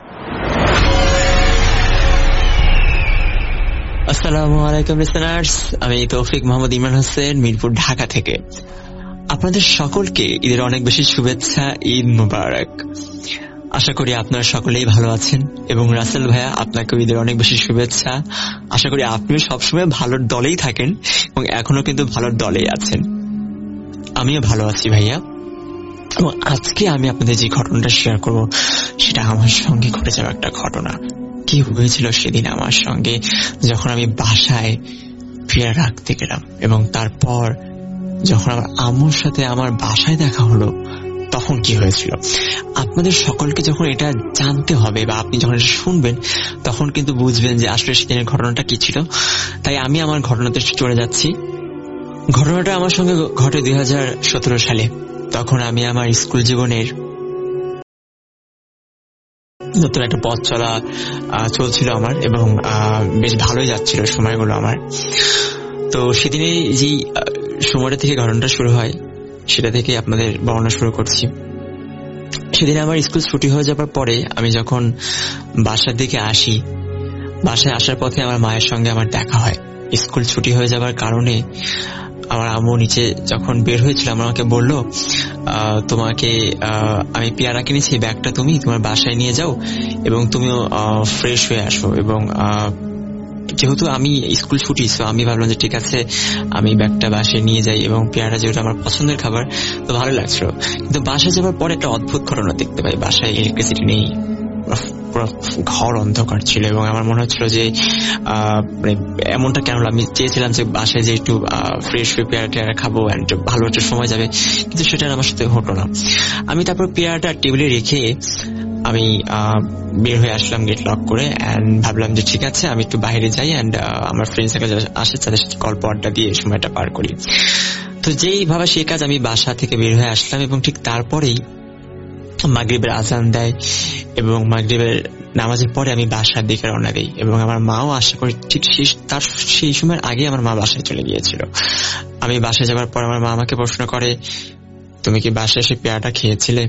আসসালামু আলাইকুম লিসেনার্স, আমি তৌফিক মোহাম্মদ ইমরান হোসেন, মিরপুর, ঢাকা থেকে। আপনাদের সকলকে ঈদের অনেক বেশি শুভেচ্ছা, ঈদ মুবারক। আশা করি আপনারা সকলেই ভালো আছেন এবং রাসেল ভাইয়া আপনাকেও ঈদের অনেক বেশি শুভেচ্ছা। আশা করি আপনিও সবসময় ভালোর দলেই থাকেন এবং এখনো কিন্তু ভালোর দলেই আছেন। আমিও ভালো আছি ভাইয়া। এবং আজকে আমি আপনাদের যে ঘটনাটা শেয়ার করব সেটা আমার সঙ্গে ঘটে যাওয়া একটা ঘটনা। কি হয়েছিল সেদিন আমার সঙ্গে যখন আমি বাসায় পেয়ারা রাখতে গেলাম এবং তারপর যখন আমার আম্মুর সাথে আমার বাসায় দেখা হলো তখন কি হয়েছিল। আপনাদের সকলকে যখন এটা জানতে হবে বা আপনি যখন এটা শুনবেন তখন কিন্তু বুঝবেন যে আসলে সেদিনের ঘটনাটা কি ছিল। তাই আমি আমার ঘটনাতে চলে যাচ্ছি। ঘটনাটা আমার সঙ্গে ঘটে 2017 সালে। তখন আমি আমার স্কুল জীবনের নতুন একটা পথ চলা চলছিল আমার এবং বেশ ভালোই যাচ্ছিল সময়গুলো আমার। তো সেদিনে যে সময়টা থেকে ঘটনাটা শুরু হয় সেটা থেকে আপনাদের বর্ণনা শুরু করছি। সেদিন আমার স্কুল ছুটি হয়ে যাবার পরে আমি যখন বাসার দিকে আসি, বাসায় আসার পথে আমার মায়ের সঙ্গে আমার দেখা হয়। স্কুল ছুটি হয়ে যাবার কারণে আমার আম্মু নিচে যখন বের হয়েছিল আমাকে বললো, তোমাকে আমি পেয়ারা কিনেছি, ব্যাগটা তুমি তোমার বাসায় নিয়ে যাও এবং তুমিও ফ্রেশ হয়ে আসো। এবং যেহেতু আমি স্কুল ছুটি, আমি ভাবলাম যে ঠিক আছে আমি ব্যাগটা বাসায় নিয়ে যাই এবং পেয়ারা যেহেতু আমার পছন্দের খাবার তো ভালো লাগছিল। কিন্তু বাসায় যাওয়ার পরে একটা অদ্ভুত ঘটনা দেখতে পাই। বাসায় ইলেকট্রিসিটি নেই, পুরো ঘর অন্ধকার ছিল এবং আমার মনে হচ্ছিল যে মানে এমনটা কেন হলো। আমি চেয়েছিলাম যে বাসায় যে একটু ফ্রেশ হয়ে পেয়ারা খাবো অ্যান্ড ভালো একটা সময় যাবে, কিন্তু সেটা আমার সাথে হতো না। আমি তারপর পেয়ারাটা টেবিলে রেখে আমি বের হয়ে আসলাম গেট লক করে অ্যান্ড ভাবলাম যে ঠিক আছে আমি একটু বাইরে যাই অ্যান্ড আমার ফ্রেন্ডস আসে তাদের সাথে গল্প আড্ডা দিয়ে সময়টা পার করি। তো যেই ভাবা সেই কাজ, আমি বাসা থেকে বের হয়ে আসলাম এবং ঠিক তারপরেই মাগরিবের আজান দেয় এবং মাগরিবের নামাজের পরে আমি বাসার দিকে রওনা দিই এবং আমার মাও আশা করি ঠিক সেই সময়ের আগে আমার মা বাসায় চলে গিয়েছিল। আমি বাসায় যাবার পর আমার মা আমাকে প্রশ্ন করে, তুমি কি বাসায় এসে পেয়ারাটা খেয়েছিলে?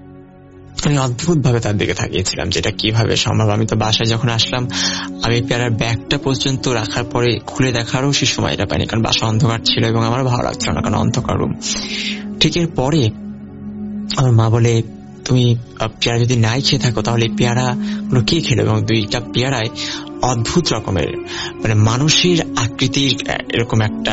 আমি অদ্ভুত ভাবে তার দিকে তাকিয়েছিলাম, যেটা কিভাবে সম্ভব। আমি তো বাসায় যখন আসলাম, আমি পেয়ারার ব্যাগটা পর্যন্ত রাখার পরে খুলে দেখারও সে সময়টা পাইনি, কারণ বাসা অন্ধকার ছিল এবং আমার ভালো লাগছিল না, কারণ অন্ধকার রুম। ঠিক এর পরে আমার মা বলে, তুমি পেয়ারা যদি নাই খেয়ে থাকো তাহলে পেয়ারা গুলো কে খেলো? এবং 2টা পেয়ারায় অদ্ভুত রকমের মানুষের আকৃতির এরকম একটা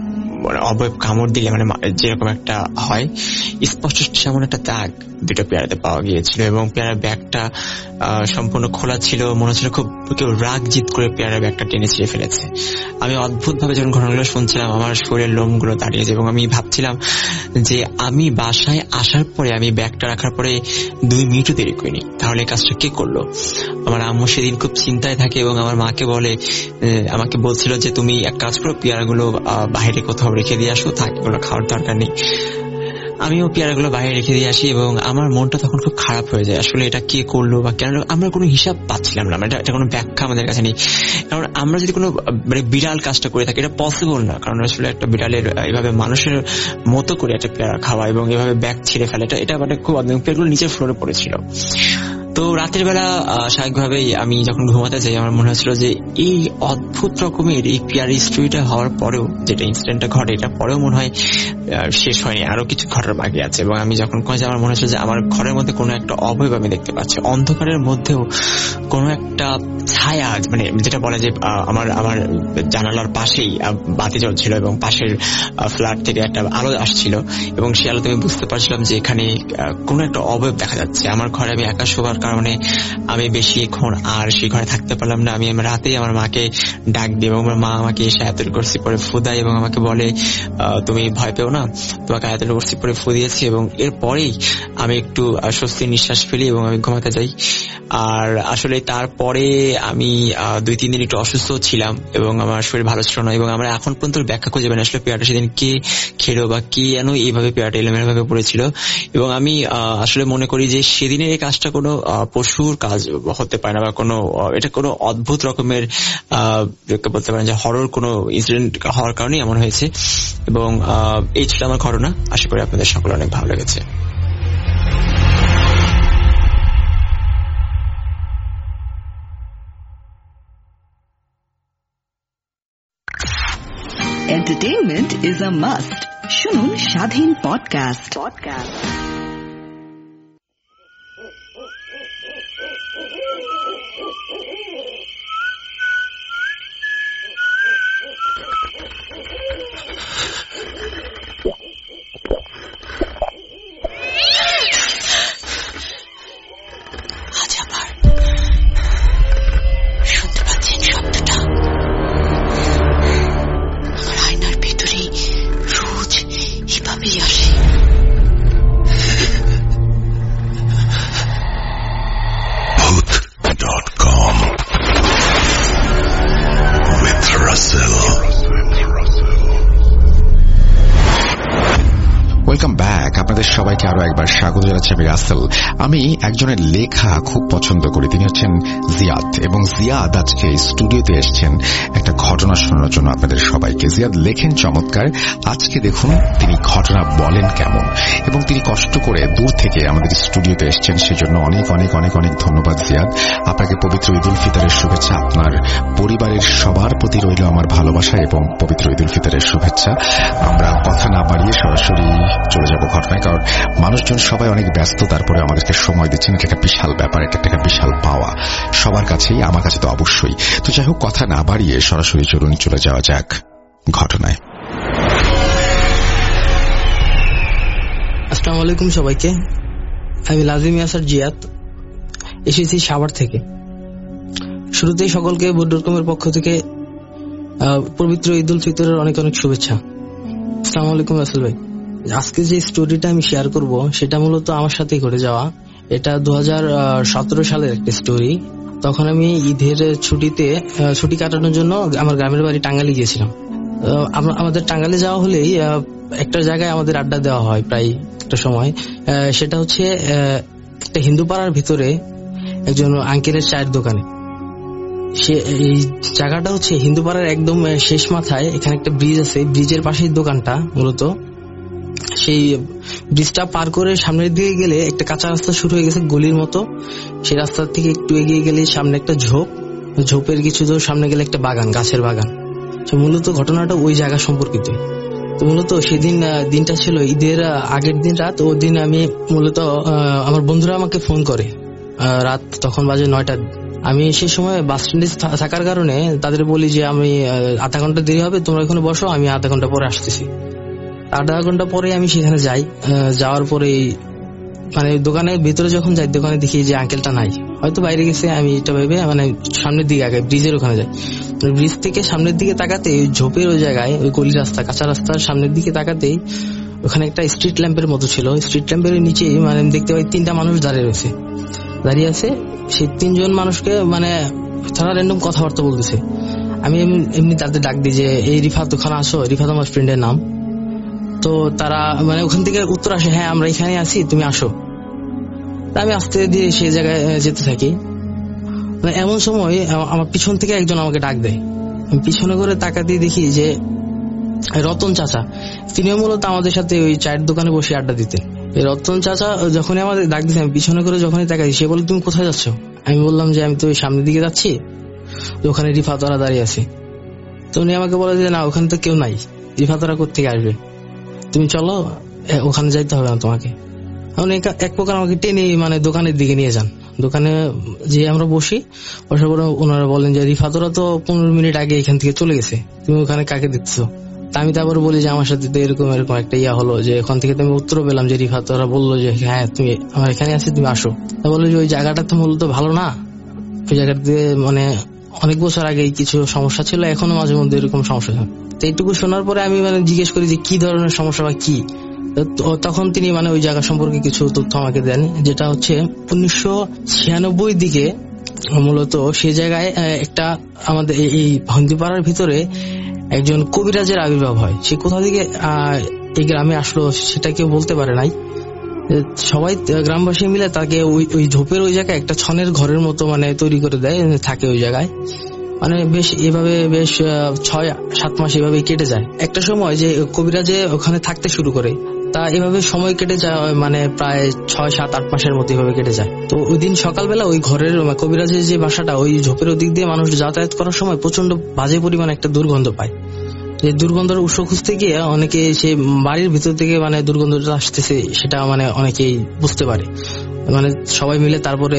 অবয়ব কামড় দিলে যেরকম একটা হয় স্পষ্ট সেমন একটা দাগ 2টা পেয়ারাতে পাওয়া গিয়েছিল। এবং পেয়ারার ব্যাগটা সম্পূর্ণ খোলা ছিল, মনে হচ্ছিল খুব কেউ রাগ জিত করে পেয়ারার ব্যাগটা টেনে ছিঁড়ে ফেলেছে। আমি অদ্ভুত ভাবে যখন ঘটনাগুলো শুনছিলাম আমার শরীরের লোমগুলো দাঁড়িয়েছে এবং আমি ভাবছিলাম যে আমি বাসায় আসার পরে আমি ব্যাগটা রাখার পরে 2 মিনিটও দেরি করিনি, তাহলে কাজটা কে করলো? আমার আম্মু সেদিন খুব চিন্তায় থাকে এবং আমার মাকে বলে, আমাকে বলছিল যে তুমি এক কাজ করো, পেয়ারাগুলো বাইরে কোথাও রেখে দিয়ে আসো, থাক, এগুলো খাওয়ার দরকার নেই। আমিও পেয়ারাগুলো বাইরে রেখে দিয়ে আসি এবং আমার মনটা তখন খুব খারাপ হয়ে যায়। আসলে এটা কে করলো বা কেন, আমরা কোনো হিসাব পাচ্ছিলাম না, এটা কোনো ব্যাখ্যা আমাদের কাছে নেই। কারণ আমরা যদি কোনো বিড়াল কাজটা করে থাকি, এটা পসিবল না, কারণ আসলে একটা বিড়ালের এইভাবে মানুষের মতো করে একটা পেয়ারা খাওয়া এবং এভাবে ব্যাগ ছিঁড়ে ফেলে, এটা খুব অদ্ভুত। পেয়ারগুলো নিচের ফ্লোরে পড়েছিল। তো রাতের বেলা স্বাভাবিকভাবেই আমি যখন ঘুমাতে যাই, আমার মনে হচ্ছিল যে এই অদ্ভুত রকমের এই পেয়ার স্টোরিটা হওয়ার পরেও, যেটা ইনসিডেন্টটা ঘটে, এটা পরেও মনে হয় শেষ হয়নি, আরো কিছু ঘটার বাকি আছে। এবং আমি যখন আমার মনে হচ্ছে যে আমার ঘরের মধ্যে কোনো একটা অবয়ব আমি দেখতে পাচ্ছি, অন্ধকারের মধ্যেও কোনো একটা ছায়া, যেটা বলে যে আমার জানালার পাশেই বাতি জ্বলছিল এবং পাশের ফ্ল্যাট থেকে একটা আলো আসছিল এবং সে আলোতে আমি বুঝতে পারছিলাম যে এখানে কোনো একটা অবয়ব দেখা যাচ্ছে। আমার ঘরে আমি একা শোবার কারণে আমি বেশিক্ষণ আর সেই ঘরে থাকতে পারলাম না। আমি রাতেই আমার মাকে ডাক দিই এবং আমার মা আমাকে এসে আয়াতুল কুরসি পড়ে ফু দেয় এবং আমাকে বলে, তুমি ভয় পেও না, তোমাকে আয়াতুল কুরসি পড়ে ফু দিয়েছি। এবং এরপরেই আমি একটু স্বস্তির নিঃশ্বাস ফেলি এবং আমি ঘুমাতে যাই। আর আসলে তারপরে আমি 2-3 দিন একটু অসুস্থ ছিলাম এবং আমার শরীর ভালো ছিল না এবং আমরা এখন পর্যন্ত ব্যাখ্যা খুঁজে পাই না আসলে পেয়ারাটা সেদিন কে খেলো বা কে যেন এইভাবে পেয়ারাটা এলোমেলো ভাবে পড়েছিল। এবং আমি আসলে মনে করি যে সেদিনের এই কাজটা কোনো পশুর কাজ হতে পারে না বা এটা কোনো অদ্ভুত রকমের বলতে পারেন যে হরর কোনো ইনসিডেন্ট হওয়ার কারণে এমন হয়েছে। এবং এই ছিল আমার ঘটনা। আশা করি আপনাদের সকলে অনেক ভালো লেগেছে। Entertainment is a must. শুনুন স্বাধীন পডকাস্ট। আজ আবার শুনতে পাচ্ছেন শব্দটা? আমার আয়নার ভেতরে রোজ এভাবেই আসে। Bhoot.com with Russell. Welcome back. আপনাদের সবাইকে আরো একবার স্বাগত জানাচ্ছি। আমি রাসেল। আমি একজনের লেখা খুব পছন্দ করি, তিনি হচ্ছেন জিয়াদ। এবং জিয়াদ আজকে স্টুডিওতে এসেছেন একটা ঘটনা শোনানোর জন্য আপনাদের সবাইকে। জিয়াদ লেখেন চমৎকার। আজকে দেখুন তিনি ঘটনা বলেন কেমন, এবং তিনি কষ্ট করে দূর থেকে আমাদের স্টুডিওতে এসেছেন, সেজন্য অনেক অনেক অনেক অনেক ধন্যবাদ জিয়াদ। আপনাকে পবিত্র ঈদ উল ফিতরের শুভেচ্ছা। আপনার পরিবারের সবার প্রতি রইল আমার ভালোবাসা এবং পবিত্র ঈদ উল ফিতরের শুভেচ্ছা। আমরা কথা না বাড়িয়ে সরাসরি চলে যাব ঘটনায়, কারণ মানুষজন সবাই অনেক ব্যস্ত, তারপরে আমাদেরকে সময় দিচ্ছেন। এটা একটা বিশাল ব্যাপার, এটা একটা বিশাল পাওয়া সবার কাছেই, আমার কাছে তো অবশ্যই। তো যাই হোক, কথা না বাড়িয়ে সরাসরি চলে যাওয়া যাক ঘটনায়। আসসালামু আলাইকুম সবাইকে। আমি লাজিম ইয়াসার জিয়াদ, এসেছি সাভার থেকে। শুরুতেই সকলকে Bhoot.com-এর পক্ষ থেকে পবিত্র ঈদ উল ফিতরের অনেক অনেক শুভেচ্ছা। আসসালামু আলাইকুম রাসেল ভাই। আজকে যে স্টোরিটা আমি শেয়ার করব সেটা মূলত আমার সাথেই ঘটে যাওয়া। এটা 2017 সালের একটা স্টোরি। তখন আমি ঈদের ছুটি কাটানোর জন্য আমার গ্রামের বাড়ি টাঙ্গাইলে গিয়েছিলাম। আমাদের টাঙ্গাইলে যাওয়া হলেই একটা জায়গায় আমাদের আড্ডা দেওয়া হয় প্রায় একটা সময়। সেটা হচ্ছে একটা হিন্দু পাড়ার ভিতরে একজন আঙ্কেলের চায়ের দোকানে। সে এই জায়গাটা হচ্ছে হিন্দু পাড়ার একদম শেষ মাথায়, এখানে একটা ব্রিজ আছে, ব্রিজের পাশেই দোকানটা মূলত। সেই ব্রিজটা পার করে সামনের দিকে গেলে একটা কাঁচা রাস্তা শুরু হয়ে গেছে গলির মতো। সেই রাস্তা থেকে একটু এগিয়ে গেলে সামনে একটা ঝোপ, ঝোপের কিছু দূর সামনে গেলে একটা বাগান, গাছের বাগান। মূলত ঘটনাটা ওই জায়গা সম্পর্কিত। তো মূলত সেদিন দিনটা ছিল ঈদের আগের দিন রাত। ওই দিন আমি মূলত আমার বন্ধুরা আমাকে ফোন করে, রাত তখন বাজে 9টা। আমি সেই সময় বাস স্ট্যান্ডে থাকার কারণে তাদের বলি যে আমি আধা ঘন্টা দেরি হবে, তোমরা এখানে বসো, আমি আধা ঘন্টা পরে আসতেছি। আধা ঘন্টা পরে আমি সেখানে যাই। যাওয়ার পরে মানে দোকানের ভিতরে যখন যাই, দোকানে দেখি যে আঙ্কেলটা নাই, হয়তো বাইরে গেছে। আমি এটা ভেবে মানে সামনের দিকে আগে ব্রিজের ওখানে যাই। ব্রিজ থেকে সামনের দিকে তাকাতে ওই ঝোপের ওই জায়গায়, ওই গলি রাস্তা, কাঁচা রাস্তার সামনের দিকে তাকাতেই ওখানে একটা স্ট্রিট ল্যাম্পের মতো ছিল। স্ট্রিট ল্যাম্পের নিচে মানে দেখতে পাই 3টা মানুষ দাঁড়িয়ে আছে। সেই 3জন মানুষকে মানে তারা র্যান্ডম কথাবার্তা বলতেছে। আমি এমনি তাদের ডাক দিই যে এই রিফাত ওখানে আসো, রিফাত আমার ফ্রেন্ডের নাম। তো তারা মানে ওখান থেকে উত্তর আসে, হ্যাঁ আমরা এখানে আছি, তুমি আসো। আমি আস্তে দিয়ে সেই জায়গায় যেতে থাকি। মানে এমন সময় আমার পিছন থেকে একজন আমাকে ডাক দেয়। আমি পিছনে করে তাকাতে দেখি যে রতন চাচা, তিনিও মূলত আমাদের সাথে ওই চায়ের দোকানে বসে আড্ডা দিতেন। এই রতন চাচা যখনই আমাদের ডাক দিতে, আমি পিছনে করে যখনই তাকাই, সে বলে তুমি কোথায় যাচ্ছ? আমি বললাম যে আমি তো ওই সামনের দিকে যাচ্ছি, ওখানে রিফাতরা দাঁড়িয়ে আছে। তো উনি আমাকে বলে যে না, ওখানে তো কেউ নাই, রিফাতরা কোথেকে আসবে, তুমি চলো, ওখানে যাইতে হবে না তোমাকে। এক প্রকার আমাকে টেনে মানে দোকানের দিকে নিয়ে যান। দোকানে যে আমরা বসি, বসার পরে ওনারা বলেন যে রিফাতরা তো 15 মিনিট আগে এখান থেকে চলে গেছে, তুমি ওখানে কাকে দেখছো? তা আমি তারপরে বলি যে আমার সাথে তো এরকম একটা হলো, যে ওখান থেকে আমি উত্তর পেলাম যে রিফাতরা বললো যে হ্যাঁ তুমি আমার এখানে আছি, তুমি আসো। তা বললো যে ওই জায়গাটা তো মূলত ভালো না, ওই জায়গাতে মানে অনেক বছর আগে কিছু সমস্যা ছিল, এখনো মাঝে মধ্যে এরকম সমস্যা হয়। তো এইটুকু শোনার পরে আমি মানে জিজ্ঞেস করি যে কি ধরনের সমস্যা বা কি। তখন তিনি মানে ওই জায়গা সম্পর্কে কিছু তথ্য আমাকে দেন, যেটা হচ্ছে 1996 দিকে মূলত সেই জায়গায় একটা আমাদের এই হন্দিপাড়ার ভিতরে একজন কবিরাজের আবির্ভাব হয়। সে কোথা থেকে এই গ্রামে আসলো সেটা কেউ বলতে পারে নাই। সবাই গ্রামবাসী মিলে তাকে ওই ঝোপের ওই জায়গায় একটা ছনের ঘরের মতো মানে তৈরি করে দেয়, থাকে ওই জায়গায়। মানে বেশ এভাবে বেশ 6-7 মাস এভাবে কেটে যায়। একটা সময় যে কবিরাজে ওখানে থাকতে শুরু করে, তা এভাবে সময় কেটে যায় মানে প্রায় 6-7-8 মাসের মতো এভাবে কেটে যায়। তো ওই দিন সকালবেলা ওই ঘরের কবিরাজের যে বাসাটা, ওই ঝোপের ওদিক দিয়ে মানুষ যাতায়াত করার সময় প্রচন্ড বাজে পরিমাণে একটা দুর্গন্ধ পায়। যে দুর্গন্ধের উৎস খুঁজতে গিয়ে অনেকে সেই বাড়ির ভিতর থেকে মানে দুর্গন্ধটা আসতেছে সেটা মানে অনেকেই বুঝতে পারে। মানে সবাই মিলে তারপরে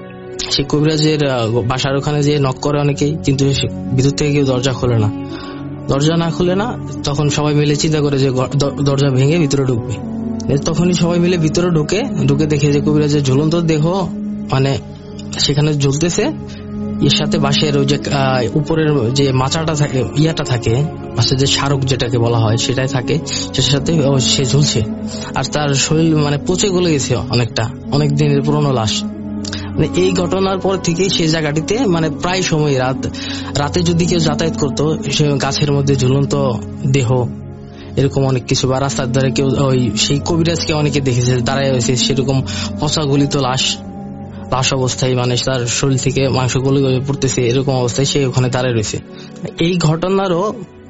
সেই কবিরাজের বাসার ওখানে যে নক করে অনেকেই, কিন্তু ভিতর থেকে কেউ দরজা খোলে না। দরজা না খুলে না, তখন সবাই মিলে চিন্তা করে যে দরজা ভেঙে ভিতরে ঢুকবে। তখনই সবাই মিলে ভিতরে ঢুকে দেখে যে কবিরাজের ঝুলন্ত দেহ মানে সেখানে ঝুলতেছে। এর সাথে বাঁশের ওই যে উপরের যে মাচাটা থাকে, ইয়াটা থাকে, বাঁশের যে স্মারক যেটাকে বলা হয় সেটাই থাকে, সেটার সাথে সে ঝুলছে। আর তার শরীর মানে পচে গলে গেছে অনেকটা, অনেক দিনের পুরনো লাশ। মানে এই ঘটনার পর থেকেই সেই জায়গাটিতে মানে প্রায় সময় রাতে যদি কেউ যাতায়াত করতো, সে গাছের মধ্যে ঝুলন্ত দেহ এরকম অনেক কিছু, বা রাস্তার ধারে কেউ ওই সেই কবিরাজকে অনেকে দেখেছে দাঁড়ায় হয়েছে, সেরকম পচা গলিত লাশ অবস্থায়, মানে তার শরীর থেকে মাংস গলে গলে পড়তেছে, এরকম অবস্থায় সে ওখানে দাঁড়ায় রয়েছে। এই ঘটনারও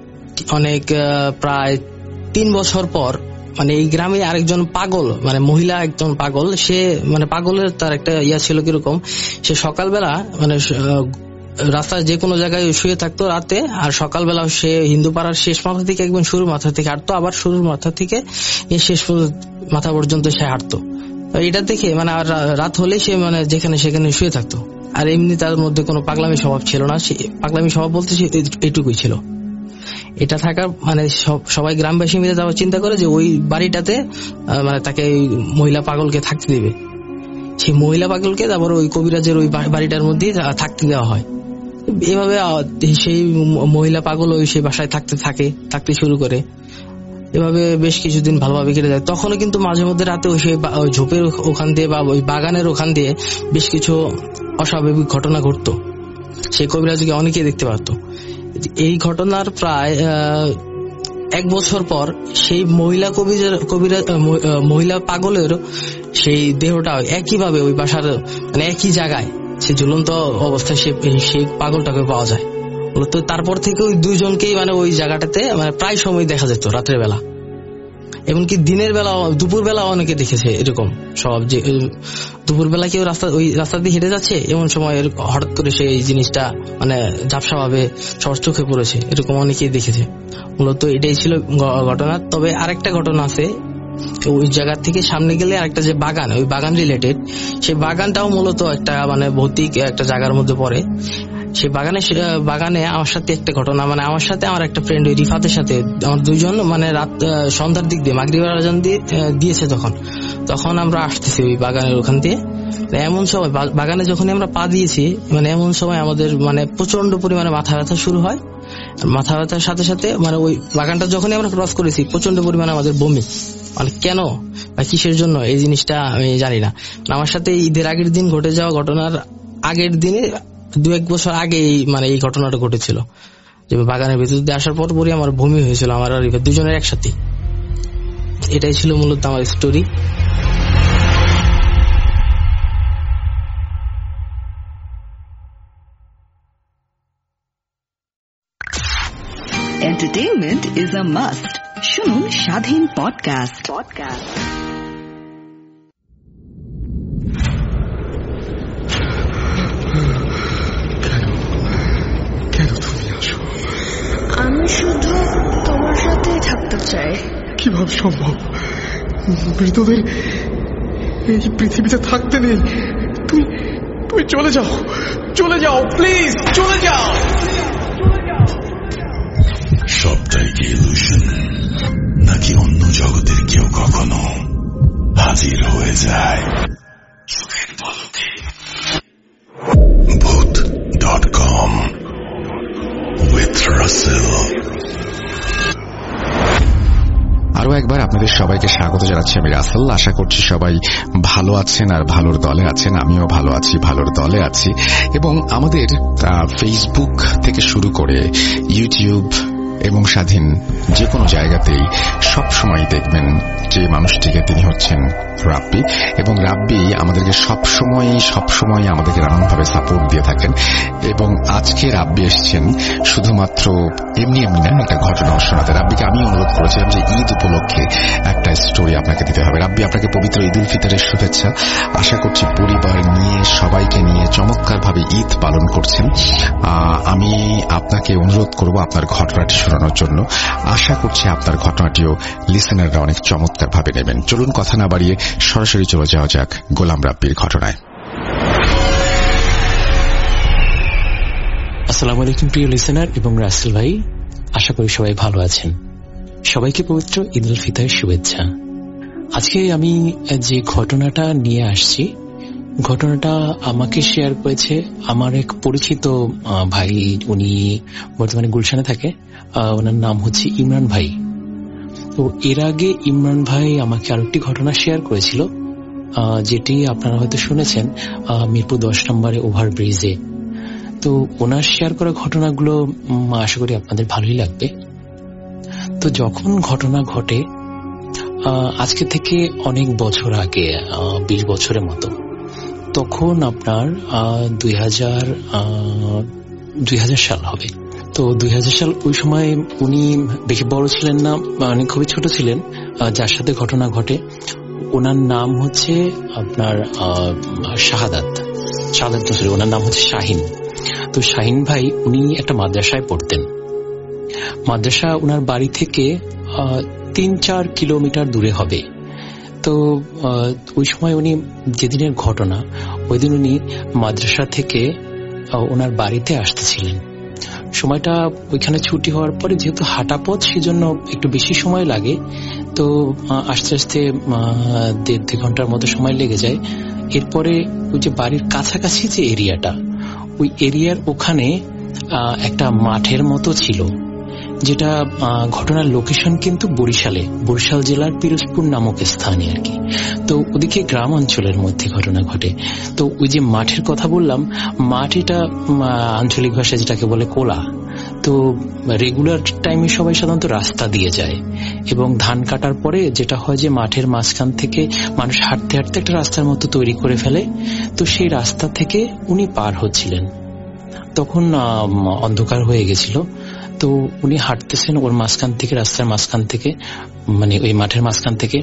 অনেক প্রায় 3 বছর পর মানে এই গ্রামে আরেকজন পাগল, মানে মহিলা একজন পাগল, সে মানে পাগলের তার একটা ছিল কিরকম, সে সকালবেলা মানে রাস্তায় যে কোনো জায়গায় শুয়ে থাকতো রাতে, আর সকালবেলা সে হিন্দু পাড়ার শেষ মাথা থেকে একদম শুরু মাথা থেকে হাঁটতো, আবার শুরুর মাথা থেকে শেষ মাথা পর্যন্ত সে হাঁটতো। এটা দেখে মানে আর রাত হলে সে মানে যেখানে সেখানে শুয়ে থাকতো। আর এমনি তার মধ্যে কোনো পাগলামি স্বভাব ছিল না, পাগলামি স্বভাব বলতে এইটুকুই ছিল। এটা থাকার মানে সবাই গ্রামবাসী মিলে যাওয়ার চিন্তা করে যে ওই বাড়িটাতে মানে তাকে মহিলা পাগলকে থাকতে দেবে। সেই মহিলা পাগলকে তারপর ওই কবিরাজের ওই বাড়িটার মধ্যেই থাকতে দেওয়া হয়। এভাবে সেই মহিলা পাগল ওই সেই বাসায় থাকতে শুরু করে। এভাবে বেশ কিছুদিন ভালোভাবে কেটে যায়। তখনও কিন্তু মাঝে মধ্যে রাতে সেই ঝোপের ওখান দিয়ে বা ওই বাগানের ওখান দিয়ে বেশ কিছু অস্বাভাবিক ঘটনা ঘটতো, সেই কবিরাজকে অনেকেই দেখতে পারতো। এই ঘটনার প্রায় 1 বছর পর সেই মহিলা পাগলের সেই দেহটা একইভাবে ওই বাসার মানে একই জায়গায় সে ঝুলন্ত অবস্থায় সেই পাগলটাকে পাওয়া যায়। তো তারপর থেকে ওই দুইজনকেই মানে ওই জায়গাটাতে মানে প্রায় সময় দেখা যেত রাতের বেলা, এমনকি দিনের বেলা দুপুর বেলা অনেকে দেখেছে এরকম সব, যে দুপুর বেলা কেউ ওই রাস্তা দিয়ে হেঁটে যাচ্ছে এমন সময় হঠাৎ করে সেই জিনিসটা মানে ঝাপসা ভাবে সবার চোখে পড়েছে, এরকম অনেকেই দেখেছে। মূলত এটাই ছিল ঘটনা। তবে আরেকটা ঘটনা আছে, ওই জায়গা থেকে সামনে গেলে আরেকটা যে বাগান, ওই বাগান রিলেটেড, সেই বাগানটাও মূলত একটা মানে ভৌতিক একটা জায়গার মধ্যে পড়ে। সেই বাগানে আমার সাথে একটা ঘটনা, মানে আমার সাথে আমার একটা ফ্রেন্ড ওই রিফাতের সাথে আমার দুইজন মানে রাত সন্ধ্যার দিক দিয়ে মাগরিবের আজান দিয়েছে তখন আমরা আসতেছি ওই বাগানের ওখান দিয়ে। এমন সময় বাগানে যখনই আমরা পা দিয়েছি মানে এমন সময় আমাদের মানে প্রচন্ড পরিমাণে মাথা ব্যথা শুরু হয়। মাথা ব্যথার সাথে সাথে মানে ওই বাগানটা যখনই আমরা ক্রস করেছি প্রচন্ড পরিমাণে আমাদের বমি, মানে কেন বা কিসের জন্য এই জিনিসটা আমি জানি না। আমার সাথে ঈদের আগের দিন ঘটে যাওয়া ঘটনার আগের দিনে 2-1 বছর আগে মানে এই ঘটনাটা ঘটেছিল, যে বাগানের ভেতর দিয়ে আসার পরই আমার বমি হয়েছিল, আমার আর দুজনের একসাথে। এটাই ছিল মূলত আমার story. Entertainment is a must. শুনুন স্বাধীন পডকাস্ট। আমি শুধু তোমার সাথেই থাকতে চাই। কিভাবে সম্ভব? মৃতদের এই পৃথিবীতে থাকতে নেই। তুমি চলে যাও প্লিজ, চলে যাও। সবটাই কি ইলুশন, নাকি অন্য জগতের কেউ কখনো হাজির হয়ে যায় চোখের পলকে? Bhoot.com with Russell। আরো একবার আপনাদের সবাইকে স্বাগত জানাচ্ছি আমি রাসেল। আশা করছি সবাই ভালো আছেন আর ভালোর দলে আছেন। আমিও ভালো আছি, ভালোর দলে আছি। এবং আমাদের ফেসবুক থেকে শুরু করে ইউটিউব এবং স্বাধীন যে কোনো জায়গাতেই সবসময় দেখবেন যে মানুষটিকে, তিনি হচ্ছেন রাব্বি। এবং রাব্বি আমাদেরকে সবসময় আমাদেরকে নানানভাবে সাপোর্ট দিয়ে থাকেন। এবং আজকে রাব্বি এসছেন শুধুমাত্র এমনি না, একটা ঘটনা শোনাতে। রাব্বিকে আমি অনুরোধ করেছিলাম যে ঈদ উপলক্ষে একটা স্টোরি আপনাকে দিতে হবে। রাব্বি, আপনাকে পবিত্র ঈদ উল ফিতরের শুভেচ্ছা। আশা করছি পরিবার নিয়ে, সবাইকে নিয়ে চমৎকারভাবে ঈদ পালন করছেন। আমি আপনাকে অনুরোধ করব আপনার ঘটনাটি শোনানোর জন্য। আশা করছি আপনার ঘটনাটিও লিসেনাররা অনেক চমৎকারভাবে নেবেন। চলুন কথা না বাড়িয়ে সরাসরি চলে যাওয়া যাক গোলাম রাব্বির ঘটনায়। আসসালামু আলাইকুম প্রিয় লিসেনার এবং রাসেল ভাই, আশা করি সবাই ভালো আছেন। সবাইকে পবিত্র ঈদ উল ফিতরের শুভেচ্ছা। আজকে আমি যে ঘটনাটা নিয়ে আসছি, ঘটনাটা আমাকে শেয়ার করেছে আমার এক পরিচিত ভাই। উনি বর্তমানে গুলশানে থাকে। ওনার নাম হচ্ছে ইমরান ভাই। তো এর আগে ইমরান ভাই আমাকে আরেকটি ঘটনা শেয়ার করেছিল, যেটি আপনারা হয়তো শুনেছেন, মিরপুর 10 নম্বরে ওভারব্রিজে। তো ওনার শেয়ার করা ঘটনাগুলো আশা করি আপনাদের ভালোই লাগবে। তো যখন ঘটনা ঘটে আজকে থেকে অনেক বছর আগে, 20 বছরের মতো, তখন আপনার 2000 সাল হবে। তো 2000 সাল, ওই সময় উনি বেশি বড় ছিলেন না, মানে খুবই ছোট ছিলেন। যার সাথে ঘটনা ঘটে ওনার নাম হচ্ছে আপনার শাহাদাত নসরি, ওনার নাম হচ্ছে শাহিন। তো শাহিন ভাই উনি একটা মাদ্রাসায় পড়তেন। মাদ্রাসা ওনার বাড়ি থেকে 3-4 কিলোমিটার দূরে হবে। তো ওই সময় উনি, যেদিনের ঘটনা, ওই দিন উনি মাদ্রাসা থেকে ওনার বাড়িতে আসতেছিলেন। সময়টা ওইখানে ছুটি হওয়ার পরে যেহেতু হাঁটা পথ, সেজন্য একটু বেশি সময় লাগে। তো আস্তে আস্তে 1.5-2 ঘন্টার মতো সময় লেগে যায়। এরপরে ওই যে বাড়ির কাছাকাছি যে এরিয়াটা, ওই এরিয়ার ওখানে একটা মাঠের মতো ছিল, যেটা ঘটনার লোকেশন কিন্তু বরিশাল জেলার পিরোজপুর নামক স্থানে আর কি। তো ওদিকে গ্রাম অঞ্চলের মধ্যে ঘটনা ঘটে। তো ওই যে মাঠের কথা বললাম, মাঠ এটা আঞ্চলিক ভাষায় যেটাকে বলে কোলা। তো রেগুলার টাইমে সবাই সাধারণত রাস্তা দিয়ে যায়, এবং ধান কাটার পরে যেটা হয় যে মাঠের মাঝখান থেকে মানুষ হাঁটতে হাঁটতে একটা রাস্তার মতো তৈরি করে ফেলে। তো সেই রাস্তা থেকে উনি পার হচ্ছিলেন, তখন অন্ধকার হয়ে গেছিল। তো উনি হাঁটতেছেন ওর মাঝখান থেকে, রাস্তার মাঝখান থেকে, মানে ওই মাঠের মাঝখান থেকে।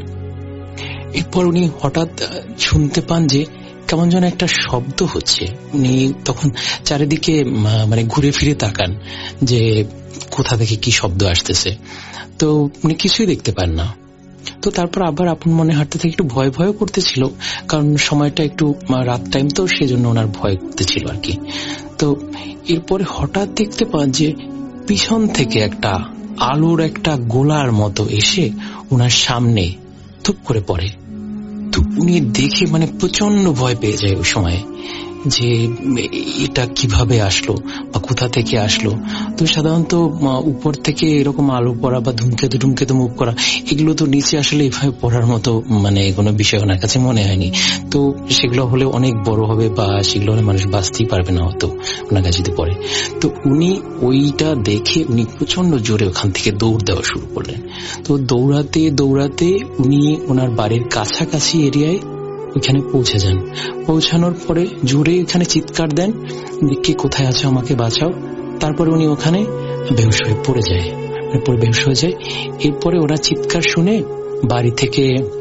এরপর উনি হঠাৎ শুনতে পান যে কেমন যেন একটা শব্দ হচ্ছে। উনি তখন চারিদিকে মানে ঘুরে ফিরে তাকান যে কোথা থেকে কি শব্দ আসতেছে। তো উনি কিছুই দেখতে পান না। তো তারপর আবার আপন মনে হাঁটতে থেকে একটু ভয় ভয় করতেছিল, কারণ সময়টা একটু রাত টাইম, তো সেজন্য ওনার ভয় করতেছিল আর কি। তো এরপরে হঠাৎ দেখতে পান যে পিছন থেকে একটা আলোর একটা গোলার মতো এসে ওনার সামনে থুপ করে পড়ে। তো উনি দেখে মানে প্রচন্ড ভয় পেয়ে যায় ওই সময়, যে এটা কিভাবে আসলো বা কোথা থেকে আসলো। তো সাধারণত উপর থেকে এরকম আলো পড়া বা ধূমকেতু ধূমকেতু মুভ করা, এগুলো তো নিচে আসলে এভাবে পড়ার মতো মানে কোনো বিষয় ওনার কাছে মনে হয়নি। তো সেগুলো হলে অনেক বড় হবে বা সেগুলো হলে মানুষ বাঁচতেই পারবে না হয়তো ওনার কাছে যদি পড়ে। তো উনি ওইটা দেখে উনি প্রচন্ড জোরে ওখান থেকে দৌড় দেওয়া শুরু করলেন। তো দৌড়াতে দৌড়াতে উনি ওনার বাড়ির কাছাকাছি এরিয়ায় ওইখানে পৌঁছে যান। পৌঁছানোর পরে জোরে এখানে চিৎকার দেন, কে কোথায় আছে আমাকে বাঁচাও। তারপরে উনি ওখানে বেহুশ হয়ে পড়ে যায়, বেহুশ হয়ে যায়। এরপরে ওরা চিৎকার শুনে বাড়ি থেকে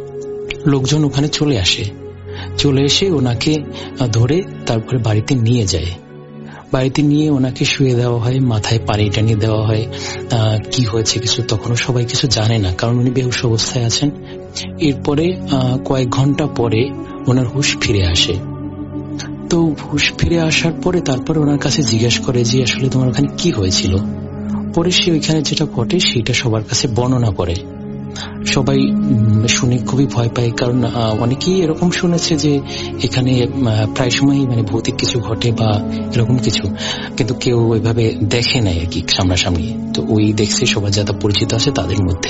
লোকজন ওখানে চলে আসে, চলে এসে ওনাকে ধরে তারপরে বাড়িতে নিয়ে যায়। বাড়িতে নিয়ে ওনাকে শুয়ে দেওয়া হয়, মাথায় পানি টানিয়ে দেওয়া হয়। কি হয়েছে কিছু তখনও সবাই কিছু জানে না, কারণ উনি বেহুশ অবস্থায় আছেন। এরপরে কয়েক ঘন্টা পরে ওনার হুঁশ ফিরে আসে। তো হুঁশ ফিরে আসার পরে তারপরে ওনার কাছে জিজ্ঞেস করে যে আসলে তোমার ওখানে কি হয়েছিল। পরে সে ওইখানে যেটা ঘটে সেটা সবার কাছে বর্ণনা করে। সবাই শুনে খুবই ভয় পায়, কারণ অনেকেই এরকম শুনেছে যে এখানে প্রায় সময় মানে ভৌতিক কিছু ঘটে বা এরকম কিছু, কিন্তু কেউ ওইভাবে দেখে নাই আর কি সামনাসামনি। তো ওই দেখছে সবার যারা পরিচিত আছে তাদের মধ্যে।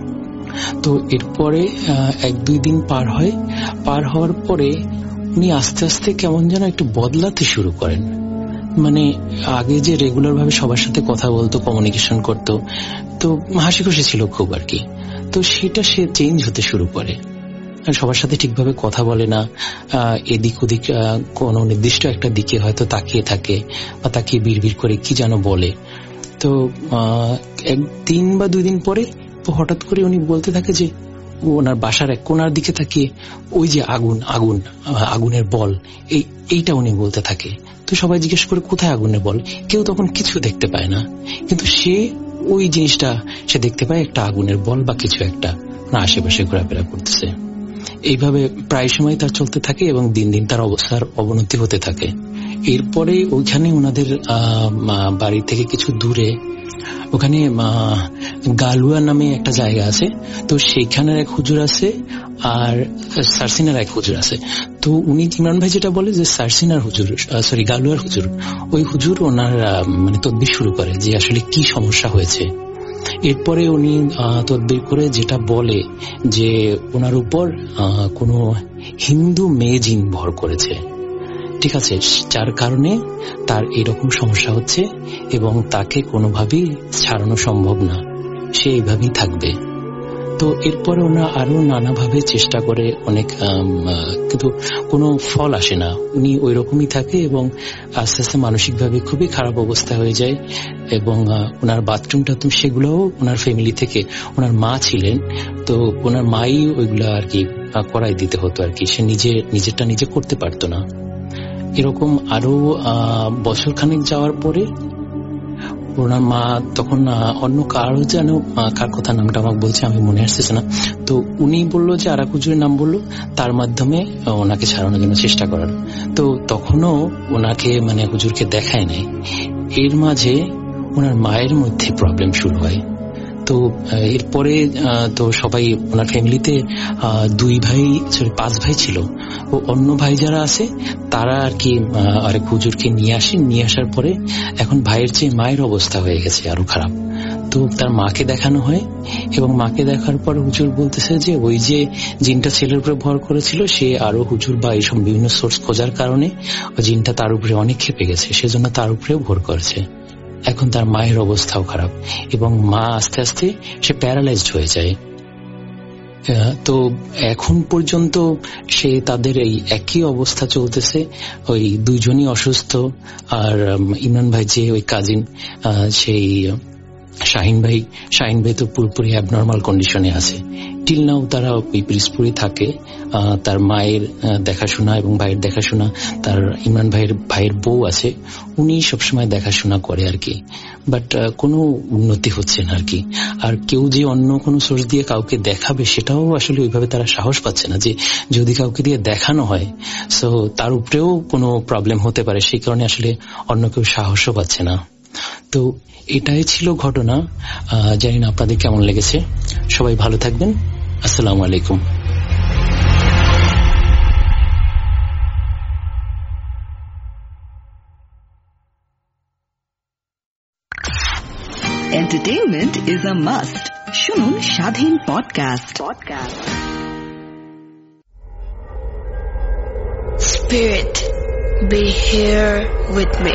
তো এরপরে 1-2 দিন পার হয়। পার হওয়ার পরে উনি আস্তে আস্তে কেমন যেন একটু বদলাতে শুরু করেন। মানে আগে যে রেগুলার ভাবে সবার সাথে কথা বলতো, কমিউনিকেশন করতো, তো হাসি খুশি ছিল খুব আর কি। তো সেটা সে চেঞ্জ হতে শুরু করে, সবার সাথে ঠিকভাবে কথা বলে না, এদিক ওদিক কোনো নির্দিষ্ট একটা দিকে হয়তো তাকিয়ে থাকে বা তাকিয়ে বিড়বিড় করে কি যেন বলে। তো 1 বা 2 দিন পরে হঠাৎ করে উনি বলতে থাকে যে ওনার বাসার এক কোনার দিকে তাকিয়ে ওই যে আগুন আগুন আগুনের বল, এইটা উনি বলতে থাকে। তো সবাই জিজ্ঞেস করে কোথায় আগুনের বল, কেউ তখন কিছু দেখতে পায় না, কিন্তু সে ওই জিনিসটা সে দেখতে পায়, একটা আগুনের বল বা কিছু একটা আশেপাশে ঘোরাফেরা করতেছে। এইভাবে প্রায় সময় তার চলতে থাকে এবং দিন দিন তার অবস্থার অবনতি হতে থাকে। এরপরে ওইখানে ওনাদের বাড়ি থেকে কিছু দূরে ওখানে গালুয়া নামে একটা জায়গা আছে। তো সেইখানের এক হুজুর আছে আর সারসিনার এক হুজুর আছে। তো উনি ইমরান ভাই যেটা বলে যে সারসিনার হুজুর, সরি গালুয়ার হুজুর, ওই হুজুর ওনার মানে তদবির শুরু করে যে আসলে কি সমস্যা হয়েছে। এরপরে উনি তদবির করে যেটা বলে যে ওনার উপর কোনো হিন্দু মেয়ে জিন ভর করেছে, ঠিক আছে, যার কারণে তার এরকম সমস্যা হচ্ছে এবং তাকে কোনোভাবেই ছাড়ানো সম্ভব না, সে এইভাবেই থাকবে। তো এরপরে ওনারা আরো নানাভাবে চেষ্টা করে অনেক, কিন্তু কোনো ফল আসে না। উনি ওই রকমই থাকে এবং আস্তে আস্তে মানসিকভাবে খুবই খারাপ অবস্থা হয়ে যায়। এবং ওনার বাথরুম টাথরুম সেগুলোও ওনার ফ্যামিলি থেকে, ওনার মা ছিলেন, তো ওনার মাই ওইগুলো আর কি করাই দিতে হতো আর কি, সে নিজেরটা নিজে করতে পারতো না। এরকম আরো বছর খানেক যাওয়ার পরে ওনার মা তখন অন্য কারো যেন, কার কথা নামটা আমাকে বলছে আমি মনে আসতেছে না, তো উনি বললো যে আরেক হুজুরের নাম বললো, তার মাধ্যমে ওনাকে ছাড়ানোর জন্য চেষ্টা করার। তো তখনও ওনাকে মানে হুজুরকে দেখায় নাই। এর মাঝে ওনার মায়ের মধ্যে প্রবলেম শুরু হয়। তো এরপরে তো সবাই ওনার ফ্যামিলিতে 5 ভাই ছিল, ও অন্য ভাই যারা আছে তারা আর কি আরেক হুজুরকে নিয়ে আসেন। নিয়ে আসার পরে এখন ভাইয়ের চেয়ে মায়ের অবস্থা হয়ে গেছে আরো খারাপ। তো তার মাকে দেখানো হয় এবং মাকে দেখার পর হুজুর বলতেছে যে ওই যে জিনটা ছেলের উপরে ভর করেছিল, সে আরো হুজুর বা এইসব বিভিন্ন সোর্স খোঁজার কারণে ওই জিনটা তার উপরে অনেক খেপে গেছে, সেজন্য তার উপরেও ভর করেছে। এখন তার মায়ের অবস্থাও খারাপ এবং মা আস্তে আস্তে সে প্যারালাইজড হয়ে যায়। তো এখন পর্যন্ত সে তাদের এই একই অবস্থা চলতেছে, ওই দুজনই অসুস্থ। আর ইমরান ভাই যে ওই কাজিন সেই শাহিন ভাই তো পুরোপুরি অ্যাবনর্মাল কন্ডিশনে আছে। টিল নাও তারা ওই পিরিজপুরে থাকে, তার মায়ের দেখাশোনা এবং ভাইয়ের দেখাশোনা, তার ইমরান ভাইয়ের বউ আছে, উনি সবসময় দেখাশোনা করে আর কি। বাট কোনো উন্নতি হচ্ছে না আর কি। আর কেউ যে অন্য কোনো সোর্স দিয়ে কাউকে দেখাবে সেটাও আসলে ওইভাবে তারা সাহস পাচ্ছে না, যে যদি কাউকে দিয়ে দেখানো হয় সো তার উপরেও কোনো প্রবলেম হতে পারে, সেই কারণে আসলে অন্য কেউ সাহসও পাচ্ছে না। তো এটাই ছিল ঘটনা। জানি না আপনাদের কেমন লেগেছে। সবাই ভালো থাকবেন। আসসালামু আলাইকুম। Entertainment is a must. শুনুন Shadhin podcast. Spirit, be here with me.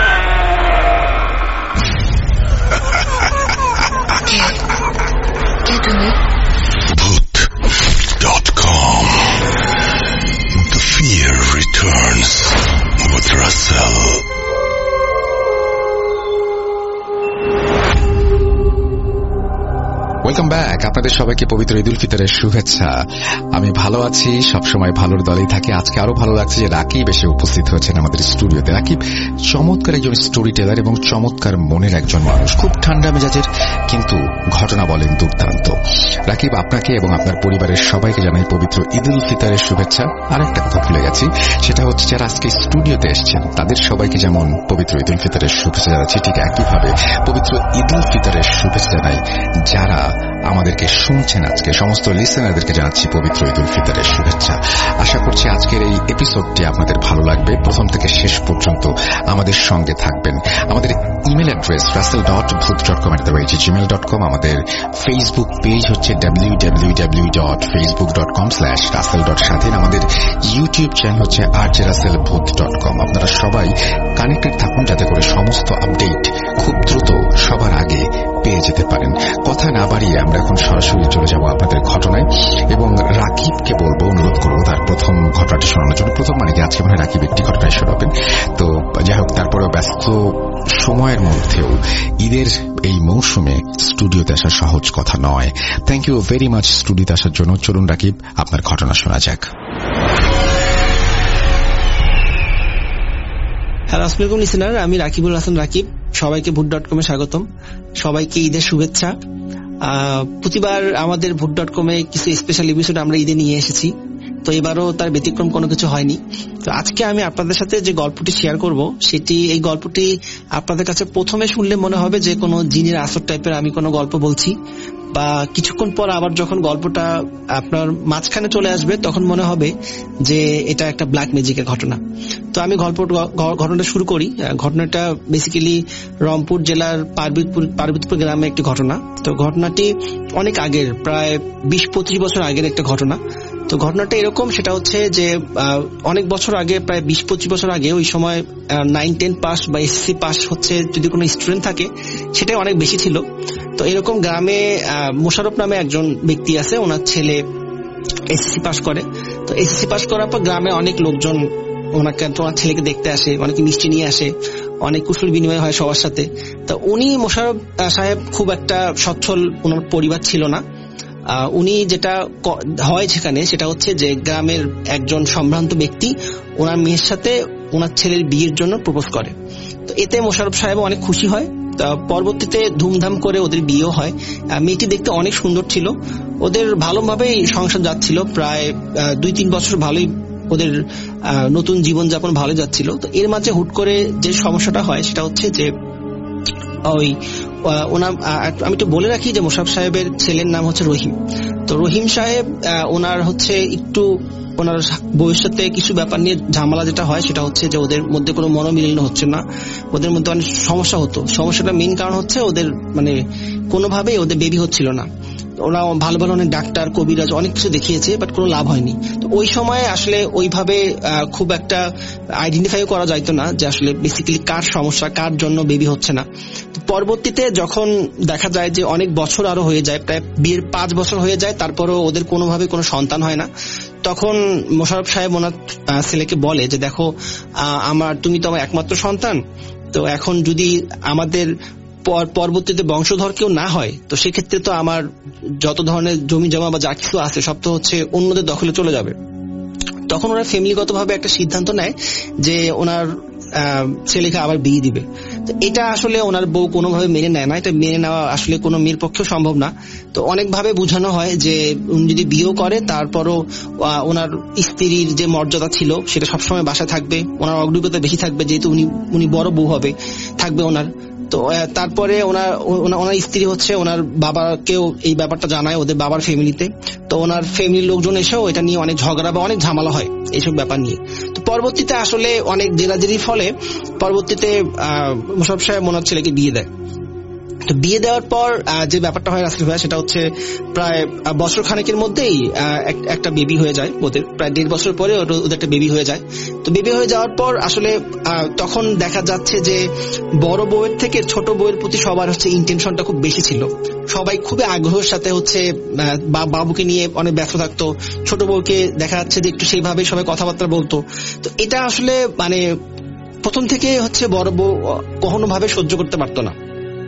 Get to me. Bhoot.com. The fear returns with Russell. Welcome back. আপনাদের সবাইকে পবিত্র ঈদ উল ফিতরের শুভেচ্ছা। আমি ভালো আছি, সবসময় ভালোর দলেই থাকি। আজকে আরো ভালো লাগছে যে রাকিব এসে উপস্থিত হয়েছেন আমাদের স্টুডিওতে। রাকিব চমৎকার একজন স্টোরি টেলার এবং চমৎকার মনের একজন মানুষ, খুব ঠান্ডা মেজাজের, কিন্তু ঘটনা বলেন দুর্দান্ত। রাকিব, আপনাকে এবং আপনার পরিবারের সবাইকে জানাই পবিত্র ঈদ উল ফিতরের শুভেচ্ছা। আর একটা কথা ভুলে গেছি, সেটা হচ্ছে যারা আজকে স্টুডিওতে এসছেন তাদের সবাইকে যেমন পবিত্র ঈদ উল ফিতরের শুভেচ্ছা জানাচ্ছি, ঠিক একইভাবে পবিত্র ঈদ উল ফিতরের শুভেচ্ছা জানাই যারা আমাদেরকে শুনছেন। আজকে সমস্ত লিসেনারদেরকে জানাচ্ছি পবিত্র ঈদ উল ফিতরের শুভেচ্ছা। আশা করছি আজকের এই এপিসোডটি আপনাদের ভালো লাগবে। প্রথম থেকে শেষ পর্যন্ত আমাদের সঙ্গে থাকবেন। আমাদের ইমেল অ্যাড্রেস russell.booth.com@gmail.com। আমাদের ফেসবুক পেজ হচ্ছে www.facebook.com/russell.স্বাধীন। আমাদের ইউটিউব চ্যানেল হচ্ছে rjrussellbooth.com। আপনারা সবাই কানেক্টেড থাকুন যাতে করে সমস্ত আপডেট খুব দ্রুত সবার আগে পেয়ে যেতে পারেন। কথা না বাড়িয়ে আমরা এখন সরাসরি চলে যাব আপনাদের ঘটনায় এবং রাকিবকে বলবো, অনুরোধ করবো তার প্রথম ঘটনাটি শোনানোর জন্য। প্রথম মানে কি আজকে মনে হয় রাকিব একটি ঘটনায় শোনাবেন। তো যাই হোক, তারপরেও ব্যস্ত সময়ের মধ্যেও ঈদের এই মৌসুমে স্টুডিওতে আসা সহজ কথা নয়। থ্যাংক ইউ ভেরি মাচ স্টুডিওতে আসার জন্য। চলুন রাকিব, আপনার ঘটনা শোনা যাক। হ্যালো, আসসালামু আলাইকুম লিসেনার, আমি রাকিবুল হাসান রাকিব। সবাইকে ভোট.com-এ স্বাগতম, সবাইকে ঈদের শুভেচ্ছা। প্রতিবার আমাদের ভোট.com-এ কিছু স্পেশাল এপিসোড আমরা ঈদে নিয়ে এসেছি, তো এবারও তার ব্যতিক্রম কোনো কিছু হয়নি। তো আজকে আমি আপনাদের সাথে যে গল্পটি শেয়ার করব এই গল্পটি আপনাদের কাছে প্রথমে শুনলে মনে হবে যে কোনো জিনের আসর টাইপের আমি কোনো গল্প বলছি, বা কিছুক্ষণ পর আবার যখন গল্পটা আপনার মাঝখানে চলে আসবে তখন মনে হবে যে এটা একটা ব্ল্যাক ম্যাজিকের ঘটনা। তো আমি ঘটনাটা শুরু করি। ঘটনাটা বেসিক্যালি রংপুর জেলার পার্বতীপুর গ্রামে একটি ঘটনা। তো ঘটনাটি অনেক আগের, প্রায় 20-25 বছর আগের একটা ঘটনা। তো ঘটনাটা এরকম, সেটা হচ্ছে যে অনেক বছর আগে, প্রায় 20-25 বছর আগে, ওই সময় 9-10 পাস বা এসএসসি পাস হচ্ছে যদি কোনো স্টুডেন্ট থাকে সেটাই অনেক বেশি ছিল। তো এরকম গ্রামে মোশারফ নামে একজন ব্যক্তি আছে, ওনার ছেলে এসএসসি পাস করে। তো এসএসসি পাস করার পর গ্রামে অনেক লোকজন ওনার ছেলেকে দেখতে আসে, অনেকে মিষ্টি নিয়ে আসে, অনেক কুশল বিনিময় হয় সবার সাথে। তো উনি মোশারফ সাহেব খুব একটা সচ্ছল ওনার পরিবার ছিল না। উনি যেটা হয় সেখানে সেটা হচ্ছে যে গ্রামের একজন সম্ভ্রান্ত ব্যক্তি ওনার মেয়ের সাথে ওনার ছেলের বিয়ের জন্য প্রপোজ করে। তো এতে মোশারফ সাহেব অনেক খুশি হয়। পরবর্তীতে ধুমধাম করে ওদের বিয়েও হয়। মেয়েটি দেখতে অনেক সুন্দর ছিল। ওদের ভালোভাবেই সংসার যাচ্ছিল, প্রায় 2-3 বছর ভালোই ওদের নতুন জীবনযাপন ভালো যাচ্ছিল। তো এর মাঝে হুট করে যে সমস্যাটা হয় সেটা হচ্ছে যে আমি তো বলে রাখি যে মোশারফ সাহেবের ছেলের নাম হচ্ছে রহিম। তো রহিম সাহেব ওনার হচ্ছে একটু ওনার বউয়ের সাথে কিছু ব্যাপার নিয়ে ঝামেলা যেটা হয় সেটা হচ্ছে যে ওদের মধ্যে কোনো মনোমিলন হচ্ছে না, ওদের মধ্যে অনেক সমস্যা হতো। সমস্যাটা মেইন কারণ হচ্ছে ওদের কোনোভাবেই ওদের বেবি হচ্ছিল না। ওরা ভালো ভালো অনেক ডাক্তার, কবিরাজ অনেক কিছু দেখিয়েছে, বাট কোনো লাভ হয়নি। তো ওই সময় আসলে ওইভাবে খুব একটা আইডেন্টিফাই করা যাইতো না যে আসলে বেসিক্যালি কার সমস্যা, কার জন্য বেবি হচ্ছে না। তো পরবর্তীতে যখন দেখা যায় যে অনেক বছর আরো হয়ে যায়, প্রায় বিয়ের 5 বছর হয়ে যায়, তারপরও ওদের কোনোভাবে কোনো সন্তান হয় না, তখন মোশাররফ সাহেব ওনার ছেলেকে বলে যে দেখো, তুমি তো আমার একমাত্র সন্তান, তো এখন যদি আমাদের পরবর্তীতে বংশধর কেউ না হয়, তো সেক্ষেত্রে তো আমার যত ধরনের জমি জমা বা যা কিছু আছে সব তো হচ্ছে অন্যদের দখলে চলে যাবে। তখন ওরা ফ্যামিলিগতভাবে একটা সিদ্ধান্ত নেয় যে ওনার ছেলেকে আবার বিয়ে দিবে। তো এটা আসলে ওনার বউ কোনোভাবে মেনে নেয় না, এটা মেনে নেওয়া আসলে কোনো মেয়ের পক্ষেও সম্ভব না। তো অনেকভাবে বোঝানো হয় যে উনি যদি বিয়েও করে তারপরও ওনার স্ত্রীর যে মর্যাদা ছিল সেটা সবসময় বাসায় থাকবে, ওনার অগ্রগতি বেশি থাকবে, যেহেতু উনি বড় বউ হবে, থাকবে ওনার। তো তারপরে ওনার স্ত্রী হচ্ছে ওনার বাবাকেও এই ব্যাপারটা জানায় ওদের বাবার ফ্যামিলিতে। তো ওনার ফ্যামিলির লোকজন এসেও এটা নিয়ে অনেক ঝগড়া বা অনেক ঝামেলা হয় এইসব ব্যাপার নিয়ে। তো পরবর্তীতে আসলে অনেক জেরাজেরির ফলে পরবর্তীতে মোশাররফ সাহেব ওনার ছেলেকে বিয়ে দেয়। তো বিয়ে দেওয়ার পর যে ব্যাপারটা হয় রাসেল ভাইয়া, সেটা হচ্ছে প্রায় বছর খানেকের মধ্যেই একটা বেবি হয়ে যায় ওদের, প্রায় 1.5 বছর পরে ওদের একটা বেবি হয়ে যায়। তো বেবি হয়ে যাওয়ার পর আসলে তখন দেখা যাচ্ছে যে বড় বউয়ের থেকে ছোট বউয়ের প্রতি সবার হচ্ছে ইন্টেনশনটা খুব বেশি ছিল, সবাই খুবই আগ্রহের সাথে হচ্ছে বাবুকে নিয়ে অনেক ব্যস্ত থাকতো, ছোট বউকে দেখা যাচ্ছে যে একটু সেইভাবে সবাই কথাবার্তা বলতো। তো এটা আসলে মানে প্রথম থেকে হচ্ছে বড় বউ কখনো ভাবে সহ্য করতে পারতো না।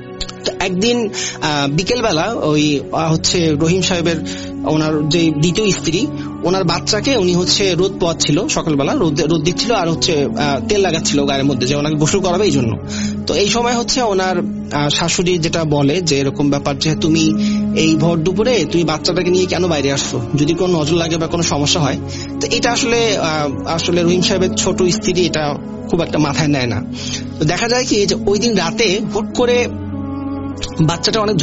তো একদিন বিকেলবেলা ওই হচ্ছে রহিম সাহেবের ওনার যে দ্বিতীয় স্ত্রী, ওনার বাচ্চাকে উনি হচ্ছে রোদ পোয়াচ্ছিল, সকালবেলা রোদ দিচ্ছিল আর হচ্ছে তেল লাগাচ্ছিল গায়ের মধ্যে, যে ওনাকে গোসল করাবে এই জন্য। তো এই সময় হচ্ছে ওনার শাশুড়ি যেটা বলে যে এরকম ব্যাপার, যে তুমি এই ভর দুপুরে তুমি বাচ্চাটাকে নিয়ে কেন বাইরে আসছো, যদি কোনো নজর লাগে বা কোনো সমস্যা হয়। তো এটা আসলে রহিম সাহেবের ছোট স্ত্রী এটা খুব একটা মাথায় নেয় না। তো দেখা যায় কি যে ওই দিন রাতে হুট করে বাচ্চাটা অনেক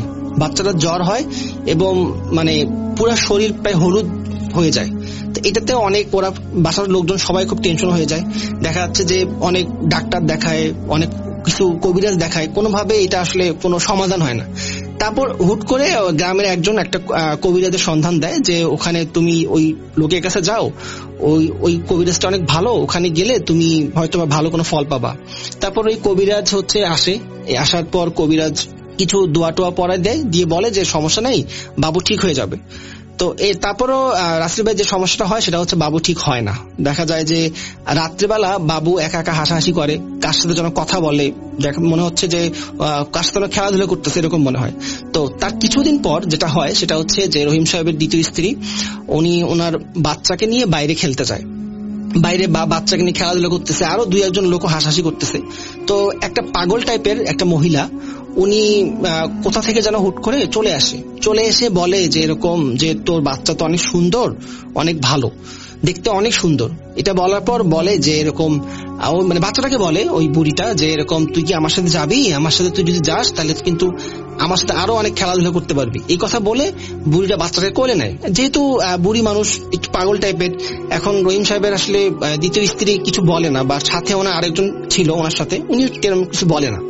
জ্বর হয় এবং মানে পুরো শরীর প্রায় হলুদ হয়ে যায়। তো এটাতে অনেক ওরা বাসার লোকজন সবাই খুব টেনশন হয়ে যায়। দেখা যাচ্ছে যে অনেক ডাক্তার দেখায়, অনেক কিছু কবিরাজ দেখায়, কোনোভাবে এটা আসলে কোনো সমাধান হয় না। তারপর হুট করে গ্রামের একজন একটা কবিরাজের সন্ধান দেয় যে ওখানে তুমি ওই লোকের কাছে যাও, ওই কবিরাজটা অনেক ভালো, ওখানে গেলে তুমি হয়তো ভালো কোনো ফল পাবা। তারপর ওই কবিরাজ হচ্ছে আসার পর কবিরাজ কিছু দোয়া টোয়া পড়ায় দেয়, দিয়ে বলে যে সমস্যা নেই, বাবু ঠিক হয়ে যাবে। তো তারপরও রাসেল ভাই যে সমস্যাটা হয় সেটা হচ্ছে বাবু ঠিক হয় না। দেখা যায় যে রাত্রিবেলা বাবু একা একা হাসাহাসি করে, কার সাথে যেন কথা বলে, মনে হচ্ছে যে কার সাথে খেলাধুলা করতেছে এরকম মনে হয়। তো তার কিছুদিন পর যেটা হয় সেটা হচ্ছে যে রহিম সাহেবের দ্বিতীয় স্ত্রী উনি ওনার বাচ্চাকে নিয়ে বাইরে খেলতে যায়, বাইরে বাচ্চাকে নিয়ে খেলাধুলা করতেছে, আরো 2-1 লোক হাসাহাসি করতেছে। তো একটা পাগল টাইপের একটা মহিলা উনি কোথা থেকে যেন হুট করে চলে এসে বলে যে এরকম যে তোর বাচ্চা তো অনেক সুন্দর, অনেক ভালো দেখতে, অনেক সুন্দর। এটা বলার পর বলে যে এরকম মানে বাচ্চাটাকে বলে ওই বুড়িটা যে এরকম তুই কি আমার সাথে যাবি, আমার সাথে তুই যদি যাস তাহলে কিন্তু আমার সাথে আরো অনেক খেলাধুলা করতে পারবি। এই কথা বলে বুড়িটা বাচ্চাটাকে কোলে নেয়। যেহেতু বুড়ি মানুষ একটু পাগল টাইপের, এখন রহিম সাহেবের আসলে দ্বিতীয় স্ত্রী কিছু বলে না, বা সাথে ওনার আরেকজন ছিল ওনার সাথে, উনি কিছু বলে না।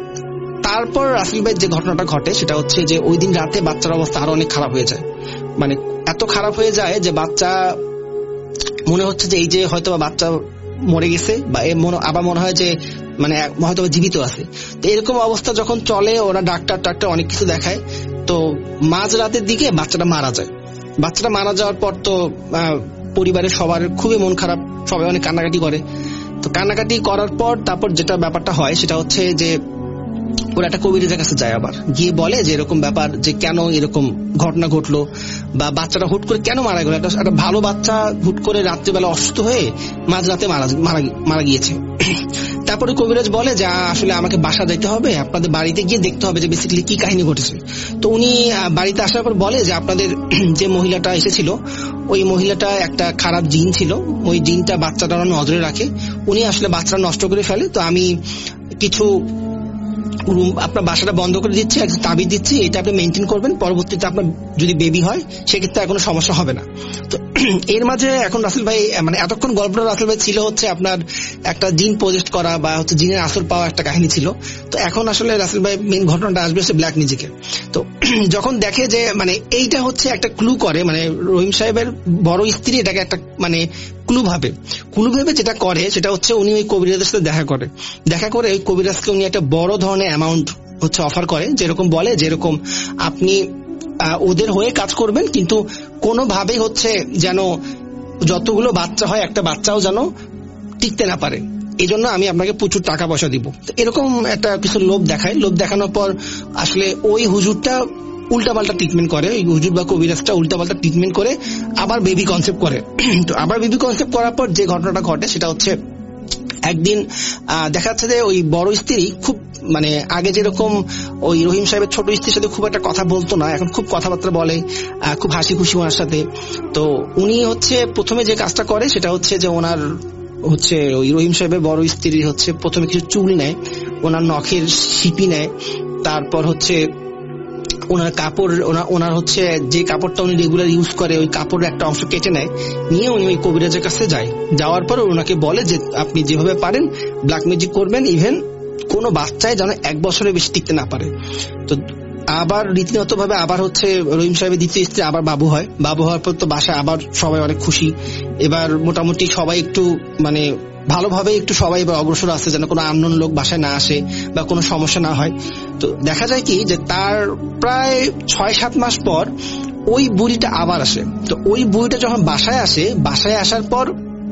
তারপর রাসেল ভাই যে ঘটনাটা ঘটে সেটা হচ্ছে যে ওই দিন রাতে বাচ্চার অবস্থা আরো অনেক খারাপ হয়ে যায়, মানে এত খারাপ হয়ে যায় যে বাচ্চা মনে হচ্ছে যে এই যে হয়তো বাচ্চা মরে গেছে, বা আবার মনে হয় যে মানে হয়তো জীবিত আছে। তো এরকম অবস্থা যখন চলে, ওরা ডাক্তার অনেক কিছু দেখায়। তো মাঝ রাতের দিকে বাচ্চাটা মারা যায়। বাচ্চাটা মারা যাওয়ার পর তো পরিবারের সবার খুবই মন খারাপ, সবাই অনেক কান্নাকাটি করে। তো কান্নাকাটি করার পর তারপর যেটা ব্যাপারটা হয় সেটা হচ্ছে যে ওরা একটা কবিরাজের কাছে যায়, আবার গিয়ে বলে যে এরকম ব্যাপার, যে কেন এরকম ঘটনা ঘটলো, বা বাচ্চাটা হুট করে কেন মারা গেল। একটা ভালো বাচ্চা হুট করে রাত্রিবেলা অসুস্থ হয়ে মাঝরাতে মারা গিয়েছে। তারপরে কবিরাজ বলে যে আসলে আমাকে বাসা যেতে হবে, আপনাদের বাড়িতে গিয়ে দেখতে হবে যে বেসিক্যালি কি কাহিনী ঘটেছে। তো উনি বাড়িতে আসার পর বলে যে আপনাদের যে মহিলাটা এসেছিল ওই মহিলাটা একটা খারাপ জিন ছিল, ওই জিনটা বাচ্চাটা নজরে রাখে, উনি আসলে বাচ্চাটা নষ্ট করে ফেলে। তো আমি কিছু রুম আপনার বাসাটা বন্ধ করে দিচ্ছি, একটা তাবিজ দিচ্ছি, এটা আপনি মেনটেন করবেন, পরবর্তীতে আপনার যদি বেবি হয় সেক্ষেত্রে আর কোনো সমস্যা হবে না। তো এর মাঝে এখন রাসেল ভাই মানে এতক্ষণ গল্পটা রাসেল ভাই ছিল হচ্ছে আপনার একটা জিন পজেস্ট করা বা হচ্ছে জিনের আসর পাওয়া একটা কাহিনী ছিল। তো এখন আসলে রাসেল ভাই মেন ঘটনাটা আসবে হচ্ছে ব্ল্যাক ম্যাজিকে। তো যখন দেখে যে মানে এইটা হচ্ছে একটা ক্লু করে, মানে রহিম সাহেবের বড় স্ত্রী এটাকে একটা মানে ক্লু ভেবে যেটা করে সেটা হচ্ছে উনি ওই কবিরাজের সাথে দেখা করে ওই কবিরাজকে উনি একটা বড় ধরনের অ্যামাউন্ট হচ্ছে অফার করে, যেরকম বলে যেরকম আপনি ওদের হয়ে কাজ করবেন কিন্তু কোনোভাবেই হচ্ছে যেন যতগুলো বাচ্চা হয় একটা বাচ্চাও যেন টিকতে না পারে, এই জন্য আমি আপনাকে প্রচুর টাকা পয়সা দিব। এরকম একটা কিছু লোভ দেখানোর পর আসলে ওই হুজুরটা উল্টাপাল্টা ট্রিটমেন্ট করে, ওই হুজুর বা কবিরাজটা উল্টাপাল্টা ট্রিটমেন্ট করে আবার বেবি কনসেপ্ট করে। তো আবার বেবি কনসেপ্ট করার পর যে ঘটনাটা ঘটে সেটা হচ্ছে একদিন দেখা যাচ্ছে যে ওই বড় স্ত্রী খুব মানে আগে যেরকম ওই রহিম সাহেবের ছোট স্ত্রীর সাথে খুব একটা কথা বলতো না, এখন খুব কথাবার্তা বলে, খুব হাসি খুশি ওনার সাথে। তো উনি হচ্ছে প্রথমে যে কাজটা করে সেটা হচ্ছে যে ওনার হচ্ছে ওই রহিম সাহেবের বড় স্ত্রী হচ্ছে প্রথমে কিছু চুল নেয়, ওনার নখের শিপি নেয়, তারপর হচ্ছে ওনার কাপড় ওনার হচ্ছে যে কাপড়টা উনি রেগুলার ইউজ করে ওই কাপড়ের একটা অংশ কেটে নেয়, নিয়ে উনি ওই কবিরাজের কাছে যায়। যাওয়ার পর ওনাকে বলে যে আপনি যেভাবে পারেন ব্ল্যাক ম্যাজিক করবেন, ইভেন কোনো বাচ্চায় যেন 1 বছরের বেশি টিকতে না পারে। তো আবার রীতিমত ভাবে আবার হচ্ছে রহিম সাহেবের দ্বিতীয় স্ত্রী আবার বাবু হওয়ার পর তো বাসায় আবার সবাই অনেক খুশি। এবার মোটামুটি সবাই একটু মানে ভালোভাবে একটু সবাই এবার অগ্রসর আসছে যেন কোনো আননোন লোক বাসায় না আসে বা কোনো সমস্যা না হয়। তো দেখা যায় কি যে তার প্রায় 6-7 মাস পর ওই বুড়িটা আবার আসে। তো ওই বুড়িটা যখন বাসায় আসে, বাসায় আসার পর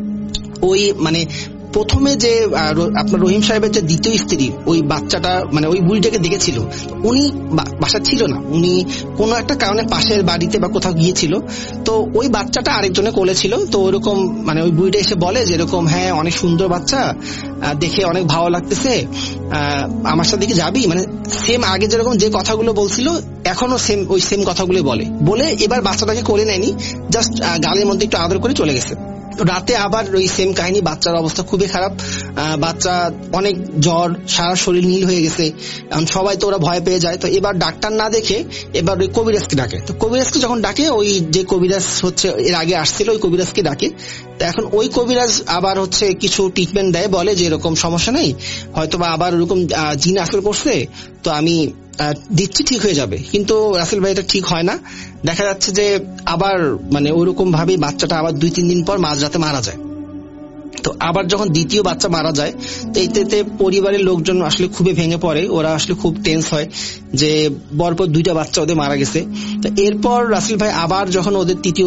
ওই মানে প্রথমে যে আপনার রহিম সাহেবের যে দ্বিতীয় স্ত্রী ওই বাচ্চাটা মানে ওই বুড়িটাকে দেখেছিল, উনি বাসা ছিল না, উনি কোনো একটা কারণে পাশের বাড়িতে বা কোথাও গিয়েছিল। তো ওই বাচ্চাটা আরেকজনে কোলে ছিল। তো ওইরকম মানে ওই বুড়িটা এসে বলে যেরকম হ্যাঁ অনেক সুন্দর বাচ্চা, দেখে অনেক ভালো লাগতেছে, আমার সাথে কি যাবি, মানে সেম আগে যেরকম যে কথাগুলো বলছিল এখনো ওই সেম কথাগুলো বলে এবার বাচ্চাটাকে কোলে নেয়নি, জাস্ট গালের মধ্যে একটু আদর করে চলে গেছে। রাতে আবার ওই সেম কাহিনী, বাচ্চার অবস্থা খুবই খারাপ, বাচ্চা অনেক জ্বর, সারা শরীর নীল হয়ে গেছে, সবাই তো ওরা ভয় পেয়ে যায়। তো এবার ডাক্তার না দেখে এবার ওই কবিরাজকে ডাকে। তো কবিরাজকে যখন ডাকে ওই যে কবিরাজ হচ্ছে এর আগে আসছিল ওই কবিরাজকে ডাকে। তো এখন ওই কবিরাজ আবার হচ্ছে কিছু ট্রিটমেন্ট দেয়, বলে যে এরকম সমস্যা নেই, হয়তো বা আবার ওরকম জিন আসর করছে, তো আমি দিচ্ছি ঠিক হয়ে যাবে। কিন্তু রাসেল ভাই এটা ঠিক হয় না, দেখা যাচ্ছে যে আবার মানে ওইরকম ভাবে বাচ্চাটা আবার 2-3 দিন পর মাঝরাতে মারা যায়। তো আবার যখন দ্বিতীয় বাচ্চা মারা যায় তো এইতে পরিবারের লোকজন আসলে খুবই ভেঙে পড়ে, ওরা আসলে খুব টেন্স হয় যে পরপর 2টা বাচ্চা ওদের মারা গেছে। তো এরপর রাসেল ভাই আবার যখন ওদের তৃতীয়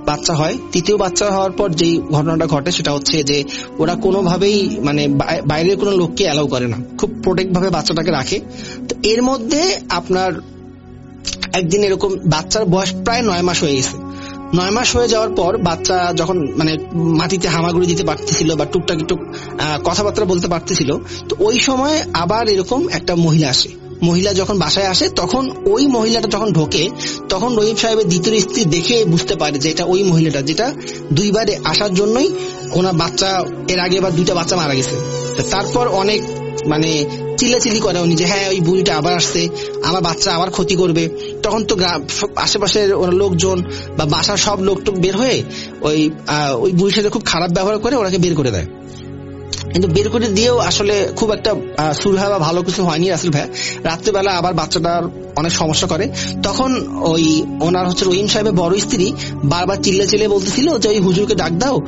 বাচ্চা হওয়ার পর যেই ঘটনাটা ঘটে সেটা হচ্ছে যে ওরা কোনোভাবেই মানে বাইরের কোনো লোককে অ্যালাউ করে না, খুব প্রোটেক্ট ভাবে বাচ্চাটাকে রাখে। তো এর মধ্যে আপনার একদিন এরকম বাচ্চার বয়স প্রায় 9 মাস হয়ে গেছে। 9 মাস হয়ে যাওয়ার পর বাচ্চা যখন মানে মাটিতে হামাগুড়ি দিতে পারতেছিল বা টুকটাক কথাবার্তা বলতে পারতেছিল, তো ওই সময় আবার এরকম একটা মহিলা যখন বাসায় আসে, তখন ওই মহিলাটা যখন ঢোকে তখন রহিম সাহেবের দ্বিতীয় স্ত্রী দেখে বুঝতে পারে যে এটা ওই মহিলাটা যেটা 2বার আসার জন্যই ওনার বাচ্চা এর আগে আবার 2টা বাচ্চা মারা গেছে। তারপর অনেক মানে চিল্লাচিল্লি করে উনি যে হ্যাঁ ওই বুড়িটা আবার আসছে, আমার বাচ্চা আবার ক্ষতি করবে। তখন তো আশেপাশের লোকজন বা বাসার সব লোকটুক বের হয়ে ওই বুড়ির সাথে খুব খারাপ ব্যবহার করে ওনাকে বের করে দেয়। কিন্তু বের করে দিয়েও আসলে খুব একটা সুরহা বা ভালো কিছু হয়নি রাসেল ভাই। রাত্রেবেলা আবার বাচ্চাটার অনেক সমস্যা করে, তখন ওই ওনার হচ্ছে রহিম সাহেবের বড় স্ত্রী বারবার চিল্লে বলতেছিল যে ওই হুজুরকে ডাক দাও।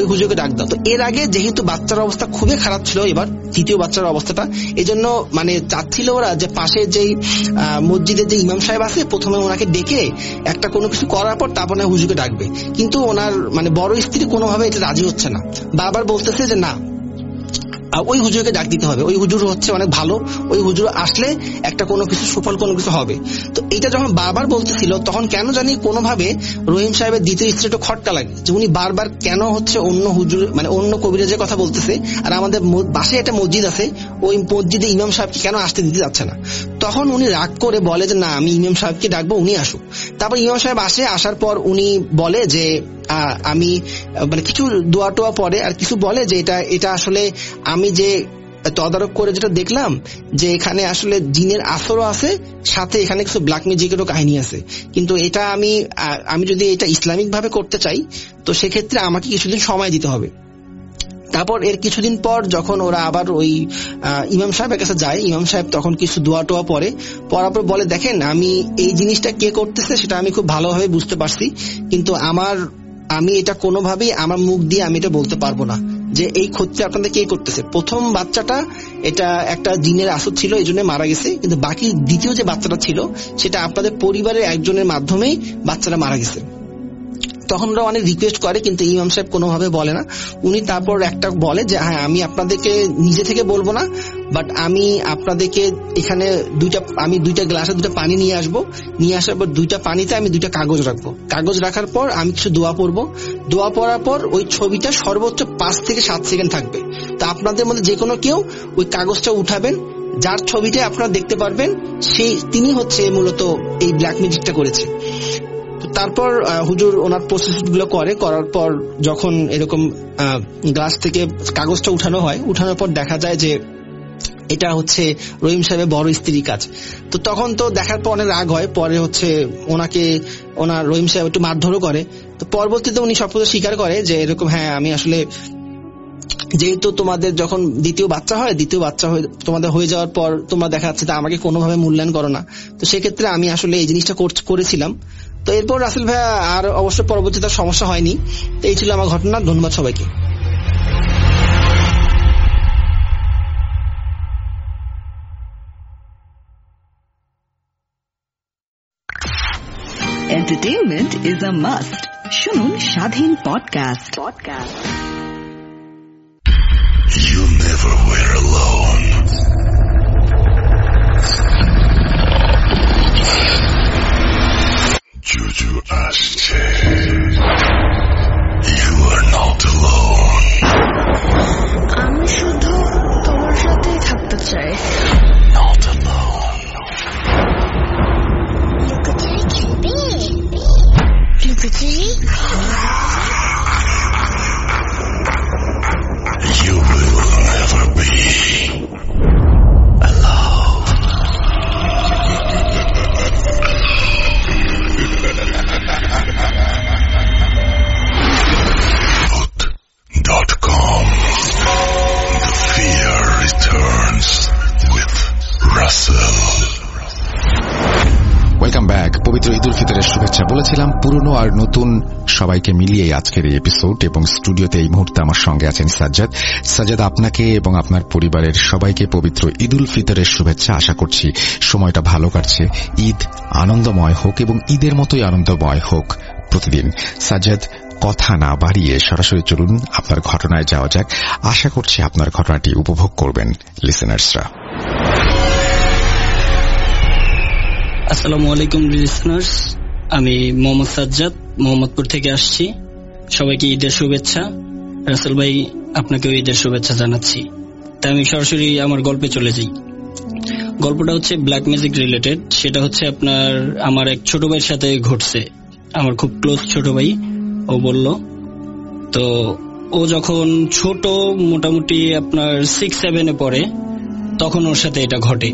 তো এর আগে যেহেতু বাচ্চার অবস্থা খুবই খারাপ ছিল, এবার তৃতীয় বাচ্চার অবস্থাটা, এই জন্য মানে চাচ্ছিল ওরা যে পাশে যেই মসজিদের যে ইমাম সাহেব আছে প্রথমে ওনাকে ডেকে একটা কোনো কিছু করার পর তারপর হুজুরকে ডাকবে। কিন্তু ওনার মানে বড় স্ত্রী কোনোভাবে এটা রাজি হচ্ছে না, বারবার বলতেছে যে না ওই হুজুরকে ডাক দিতে হবে, ওই হুজুর হচ্ছে অনেক ভালো, ওই হুজুর আসলে একটা কোনো কিছু সুফল কোনো কিছু হবে। তো এটা যখন বারবার বলতেছিল তখন কেন জানি কোনোভাবে রহিম সাহেবের দ্বিতীয় স্ত্রী একটু খটকা লাগে যে উনি বারবার কেন হচ্ছে অন্য হুজুর মানে অন্য কবিরাজের কথা বলতেছে, আর আমাদের বাসায় একটা মসজিদ আছে, ওই মসজিদে ইমাম সাহেবকে কেন আসতে দিতে যাচ্ছে না। তখন উনি রাগ করে বলে যে না আমি ইমাম সাহেবকে ডাকবো, উনি আসুক। তারপর ইমাম সাহেব আসার পর উনি বলে যে আমি মানে কিছু দোয়া টোয়া পরে আর কিছু বলে যে এটা আসলে আমি যে তদারক করে যেটা দেখলাম যে এখানে আসলে জিনের আসরও আছে, সাথে এখানে কিছু ব্ল্যাক ম্যাজিকেরও কাহিনী আছে। কিন্তু এটা আমি যদি এটা ইসলামিক ভাবে করতে চাই তো সেক্ষেত্রে আমাকে কিছুদিন সময় দিতে হবে। তারপর এর কিছুদিন পর যখন ওরা আবার ওই ইমাম সাহেবের কাছে যায়, ইমাম সাহেব তখন কিছু দোয়া টোয়া পড়ার পর বলে, দেখেন আমি এই জিনিসটা কে করতেছে সেটা আমি খুব ভালোভাবে বুঝতে পারছি, কিন্তু আমি এটা কোনোভাবেই আমার মুখ দিয়ে আমি এটা বলতে পারবো না যে এই ক্ষতি আপনাদের কে করতেছে। প্রথম বাচ্চাটা এটা একটা জিনের আসর ছিল, এই জন্য মারা গেছে, কিন্তু বাকি দ্বিতীয় যে বাচ্চাটা ছিল সেটা আপনাদের পরিবারের একজনের মাধ্যমেই বাচ্চাটা মারা গেছে। তখন ওরা অনেক রিকোয়েস্ট করে, কিন্তু ইমাম সাহেব কোনোভাবে বলে না। উনি তারপর একটা বলে যে হ্যাঁ আমি আপনাদেরকে নিজে থেকে বলবো না, বাট আমি আপনাদেরকে এখানে দুইটা গ্লাসে 2টা পানি নিয়ে আসবো, নিয়ে আসার পর 2টা পানিতে আমি 2টা কাগজ রাখবো। কাগজ রাখার পর আমি কিছু দোয়া পড়বো, দোয়া পড়ার পর ওই ছবিটা সর্বোচ্চ 5 থেকে 7 সেকেন্ড থাকবে। তো আপনাদের মধ্যে যে কোনো কেউ ওই কাগজটা উঠাবেন, যার ছবিটা আপনারা দেখতে পারবেন তিনি হচ্ছে মূলত এই ব্ল্যাক ম্যাজিকটা করেছে। তারপর হুজুর ওনার প্রসেস গুলো করার পর যখন এরকম গ্লাস থেকে কাগজটা উঠানো হয়, উঠানোর পর দেখা যায় যে এটা হচ্ছে রহিম সাহেবের বড় স্ত্রীর কাজ। তো তখন তো দেখার পর অনেক রাগ হয়, পরে হচ্ছে ওনার রহিম সাহেব একটু মারধরও করে। তো পরবর্তীতে উনি সব কিছু স্বীকার করে যে এরকম হ্যাঁ আমি আসলে, যেহেতু তোমাদের যখন দ্বিতীয় বাচ্চা তোমাদের হয়ে যাওয়ার পর তোমরা দেখা যাচ্ছে আমাকে কোনোভাবে মূল্যায়ন করো না, তো সেক্ষেত্রে আমি আসলে এই জিনিসটা করেছিলাম। তো এরপর রাসেল ভাইয়া আর অবশ্য পরবর্তীতে সমস্যা হয়নি। তো এই ছিল আমার ঘটনা। ধন্যবাদ সবাইকে। Entertainment is a must. শুনুন Shadhin podcast. You never were alone. Juju আসছে। You are not alone. আমি শুধু তোমার সাথেই থাকতে চাই। Not alone. লুকোচুরি খেলবে? লুকোচুরি? You will never be alone. Voot.com. The fear returns with Russell. Welcome back. পবিত্র ঈদ উল ফিতরের শুভেচ্ছা। বলেছিলাম পুরনো আর নতুন সবাইকে মিলিয়ে আজকের এই এপিসোড, এবং স্টুডিওতে এই মুহূর্তে আমার সঙ্গে আছেন সাজ্জাদ। আপনাকে এবং আপনার পরিবারের সবাইকে পবিত্র ঈদ উল ফিতরের শুভেচ্ছা। আশা করছি সময়টা ভালো কাটছে, ঈদ আনন্দময় হোক এবং ঈদের মতোই আনন্দময় হোক প্রতিদিন। সাজ্জাদ, কথা না বাড়িয়ে সরাসরি চলুন আপনার ঘটনায় যাওয়া যাক। আশা করছি আপনার ঘটনাটি উপভোগ করবেন লিসেনার্সরা। আসসালামু আলাইকুম লিসেনার্স, আমি মোহাম্মদ সাজ্জাদ, মোহাম্মদপুর থেকে আসছি। সবাইকে ঈদের শুভেচ্ছা। রাসেল ভাই, আপনাকেও ঈদের শুভেচ্ছা জানাচ্ছি। তাই আমি সরাসরি আমার গল্পে চলে যাই। গল্পটা হচ্ছে ব্ল্যাক ম্যাজিক রিলেটেড। সেটা হচ্ছে আমার এক ছোট ভাইয়ের সাথে ঘটছে। আমার খুব ক্লোজ ছোট ভাই, ও বলল। তো ও যখন ছোট, মোটামুটি 6-7 পড়ে, তখন ওর সাথে এটা ঘটে।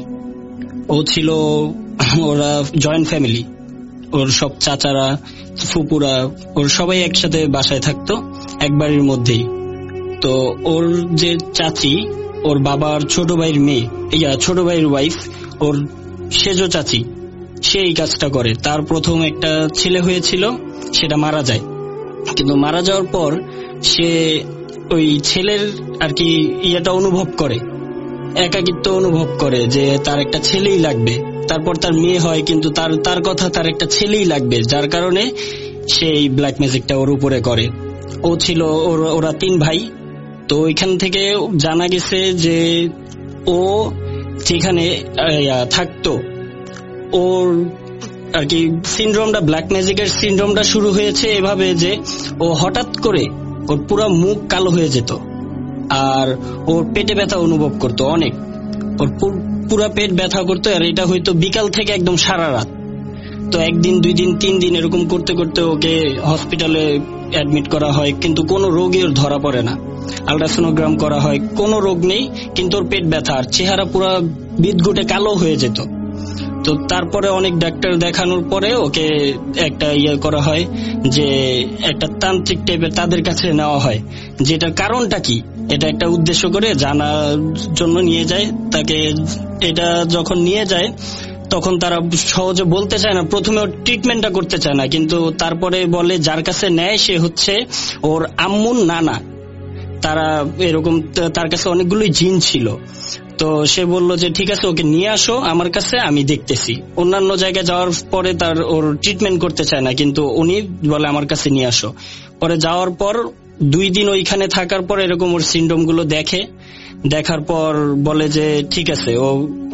ওরা জয়েন্ট ফ্যামিলি, ওর সব চাচারা, ফুপুরা, ওর সবাই একসাথে বাসায় থাকতো, এক বাড়ির মধ্যেই। তো ওর যে চাচি, ওর বাবার ছোট ভাইয়ের মেয়ে, ছোট ভাইয়ের ওয়াইফ, ওর সেজো চাচি, সে এই কাজটা করে। তার প্রথম একটা ছেলে হয়েছিল, সেটা মারা যায়। কিন্তু মারা যাওয়ার পর সে ওই ছেলের ইয়েটা অনুভব করে, একাকিত্ব অনুভব করে যে তার একটা ছেলেই লাগবে। তারপর তার মেয়ে হয়, কিন্তু তার কথা তার একটা ছেলেই লাগবে, যার কারণে সে এই ব্ল্যাক ম্যাজিকটা ওর উপরে করে। ওরা 3 ভাই। তো ওইখান থেকে জানা গেছে যে ও যেখানে থাকতো, ওর সিনড্রোমটা, ব্ল্যাক ম্যাজিকের সিনড্রোমটা শুরু হয়েছে এভাবে যে ও হঠাৎ করে ওর পুরো মুখ কালো হয়ে যেত, আর ওর পেটে ব্যথা অনুভব করতো অনেক। ওর পুরো পেট ব্যথা করতো, আর এটা হয়তো বিকাল থেকে একদম সারা রাত। তো 1 দিন 2 দিন 3 দিন এরকম করতে করতে ওকে হসপিটালে অ্যাডমিট করা হয়, কিন্তু কোনো রোগী ওর ধরা পড়ে না। আল্ট্রাসোনোগ্রাম করা হয়, কোনো রোগ নেই, কিন্তু ওর পেট ব্যথা আর চেহারা পুরো বিদঘুটে কালো হয়ে যেত। তো তারপরে অনেক ডাক্তার দেখানোর পরে ওকে একটা করা হয় যে একটা তান্ত্রিক টাইপের তাদের কাছে নেওয়া হয়, যেটার কারণটা কি এটা একটা উদ্দেশ্য করে জানার জন্য নিয়ে যায় তাকে। এটা যখন নিয়ে যায় তখন তারা সহজে বলতে চায় না, প্রথমে ওর ট্রিটমেন্টটা করতে চায় না, কিন্তু তারপরে বলে যার কাছে নেয় সে হচ্ছে ওর আম্মুর নানা। তারা এরকম, তার কাছে অনেকগুলোই জিন ছিল। তো সে বললো যে ঠিক আছে ওকে নিয়ে আসো আমার কাছে, আমি দেখতেছি। অন্যান্য জায়গায় যাওয়ার পরে তার ওর ট্রিটমেন্ট করতে চায় না, কিন্তু উনি বলে আমার কাছে নিয়ে আসো। পরে যাওয়ার পর 2 দিন ওইখানে থাকার পর এরকম ওর সিনড্রোম গুলো দেখার পর বলে যে ঠিক আছে ও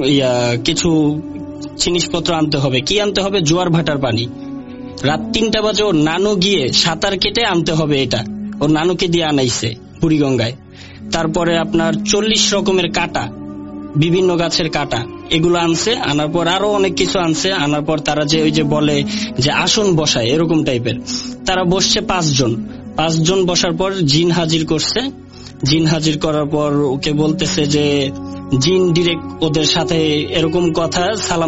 কিছু জিনিসপত্র আনতে হবে। কি আনতে হবে? জোয়ার ভাটার পানি। রাত 3টা বাজে ওর নানু গিয়ে সাঁতার কেটে আনতে হবে, এটা ওর নানুকে দিয়ে আনাইছে বুড়িগঙ্গায়। তারপরে আপনার 40 রকমের কাটা, বিভিন্ন গাছের কাটা, এগুলো আনছে। আনার পর আরো অনেক কিছু আনছে। আনার পর তারা যে ওই যে বলে যে আসন বসায় এরকম টাইপের, তারা বসছে 5 জন বসার পর জিন হাজির করছে। জিন হাজির করার পর ওকে বলতেছে যে জিন ডিরেক্ট ওদের সাথে এরকম কথা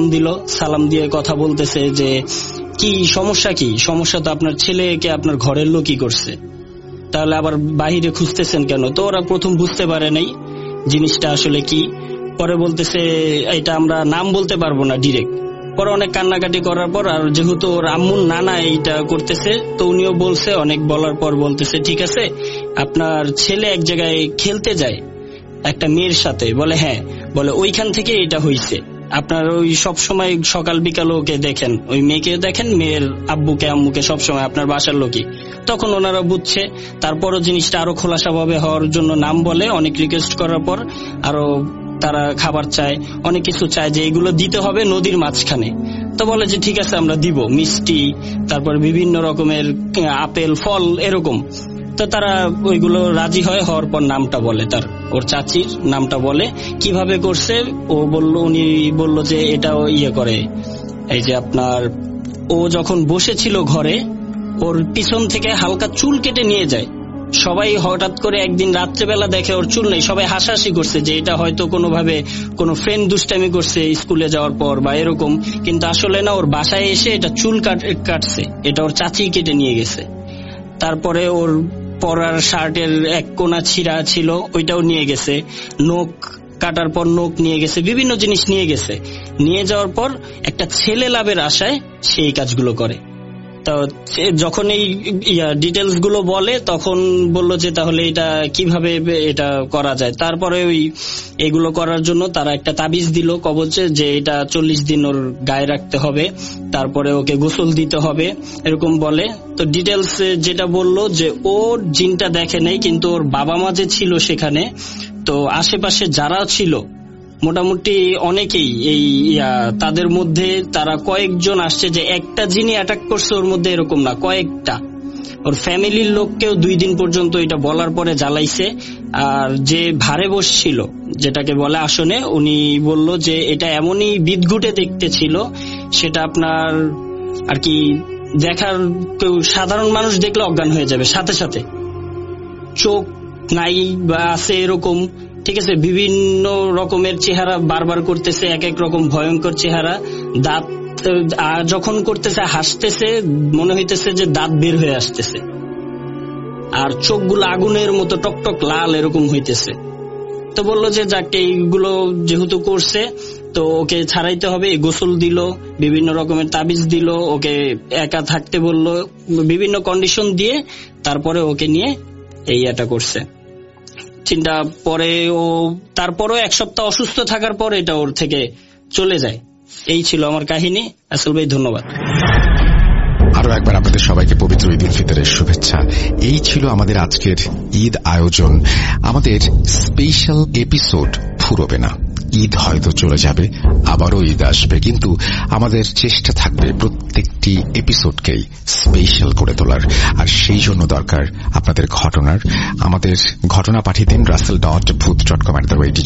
সালাম দিয়ে কথা বলতেছে যে কি সমস্যা, কি সমস্যা? তো আপনার ছেলেকে আপনার ঘরের লোকই করছে, তাহলে আবার বাহিরে খুঁজতেছেন কেন? তো ওরা প্রথম বুঝতে পারে নাই জিনিসটা আসলে কি। পরে বলতেছে এটা আমরা নাম বলতে পারবো না ডিরেক্ট। পরে অনেক কান্নাকাটি করার পর, আর যেহেতু ওর আম্মুর নানা এইটা করতেছে, তো উনিও বলছে, অনেক বলার পর বলতেছে ঠিক আছে আপনার ছেলে এক জায়গায় খেলতে যায় একটা মেয়ের সাথে। বলে হ্যাঁ, বলে ওইখান থেকে এটা হইছে। আপনার ওই সব সময় সকাল বিকাল ওকে দেখেন, ওই মেয়েকে দেখেন, মেয়ের আব্বুকে আম্মুকে সব সময় আপনার বাসার লোকই। তখন ওনারা বুঝছে। তারপরও জিনিসটা আরো খোলাসাভাবে হওয়ার জন্য নাম বলে, অনেক রিকোয়েস্ট করার পর আরো তারা খাবার চায়, অনেক কিছু চায় যে এগুলো দিতে হবে নদীর মাঝখানে। তো বলে যে ঠিক আছে আমরা দিব, মিষ্টি, তারপর বিভিন্ন রকমের আপেল ফল এরকম। তো তারা ওইগুলো রাজি হওয়ার পর নামটা বলে, তার ওর চাচির নামটা বলে। কিভাবে করছে উনি বলল যে এটাও করে, এই যে আপনার ও যখন বসেছিল ঘরে, ওর পিছন থেকে হালকা চুল কেটে নিয়ে যায়। সবাই হঠাৎ করে একদিন রাত্রেবেলা দেখে ওর চুল নেই, সবাই হাসাহাসি করছে যে এটা হয়তো কোনোভাবে কোনো ফ্রেন্ড দুষ্টামি করছে স্কুলে যাওয়ার পর বা এরকম, কিন্তু আসলে না, ওর বাসায় এসে এটা চুল কাটছে, এটা ওর চাচি কেটে নিয়ে গেছে। তারপরে ওর পরার শার্টের এক কোনা ছিঁড়া ছিল, ওইটাও নিয়ে গেছে। নখ কাটার পর নখ নিয়ে গেছে, বিভিন্ন জিনিস নিয়ে গেছে। নিয়ে যাওয়ার পর একটা ছেলে লাভের আশায় সেই কাজগুলো করে। তো যখন এই ডিটেলস গুলো বলে তখন বলল যে তাহলে এটা কিভাবে এটা করা যায়। তারপরে ওই এগুলো করার জন্য তারা একটা তাবিজ দিল কবচে, যে এটা 40 দিন ওর গায়ে রাখতে হবে, তারপরে ওকে গোসল দিতে হবে, এরকম বলে। তো ডিটেলস যেটা বললো যে ওর জিনটা দেখে নেই, কিন্তু ওর বাবা মা যে ছিল সেখানে, তো আশেপাশে যারা ছিল মোটামুটি অনেকেই এই তাদের মধ্যে তারা কয়েকজন আসছে যে একটা জিনই অ্যাটাক করছে ওর মধ্যে, এরকম না, কয়েকটা। ওর ফ্যামিলির লোককেও 2 দিন পর্যন্ত এটা বলার পরে জ্বালাইছে। আর যে ভারে বসছিল, যেটাকে বলে আসনে, উনি বলল যে এটা এমনই বিদঘুটে দেখতে ছিল, সেটা আপনার আর কি দেখার কেউ সাধারণ মানুষ দেখলে অজ্ঞান হয়ে যাবে সাথে সাথে। চোখ নাই বা আছে এরকম, ঠিক আছে, বিভিন্ন রকমের চেহারা বারবার করতেছে, এক এক রকম ভয়ঙ্কর চেহারা। দাঁত যখন করতেছে হাসতেছে, মনে হইতেছে যে দাঁত বের হয়ে আসতেছে, আর চোখগুলো আগুনের মতো টকটক লাল এরকম হইতেছে। তো বললো যে যাকে এইগুলো যেহেতু করছে তো ওকে ছাড়াইতে হবে। গোসল দিল, বিভিন্ন রকমের তাবিজ দিল, ওকে একা থাকতে বলল, বিভিন্ন কন্ডিশন দিয়ে তারপরে ওকে নিয়ে এটা করছে। চিন্তা পরে ও তারপরও 1 সপ্তাহ অসুস্থ থাকার পর এটা ওর থেকে চলে যায়। এই ছিল আমার কাহিনী। আসল ভাই ধন্যবাদ। আরো একবার আপনাদের সবাইকে পবিত্র ঈদ উল ফিতরের শুভেচ্ছা। এই ছিল আমাদের আজকের ঈদ আয়োজন। আমাদের স্পেশাল এপিসোড ফুরোবে না, ঈদ হয়তো চলে যাবে, আবারও ঈদ আসবে, কিন্তু আমাদের চেষ্টা থাকবে প্রত্যেকটি এপিসোডকেই স্পেশাল করে তোলার। আর সেই জন্য দরকার আপনাদের ঘটনার। আমাদের ঘটনা পাঠিয়ে দিন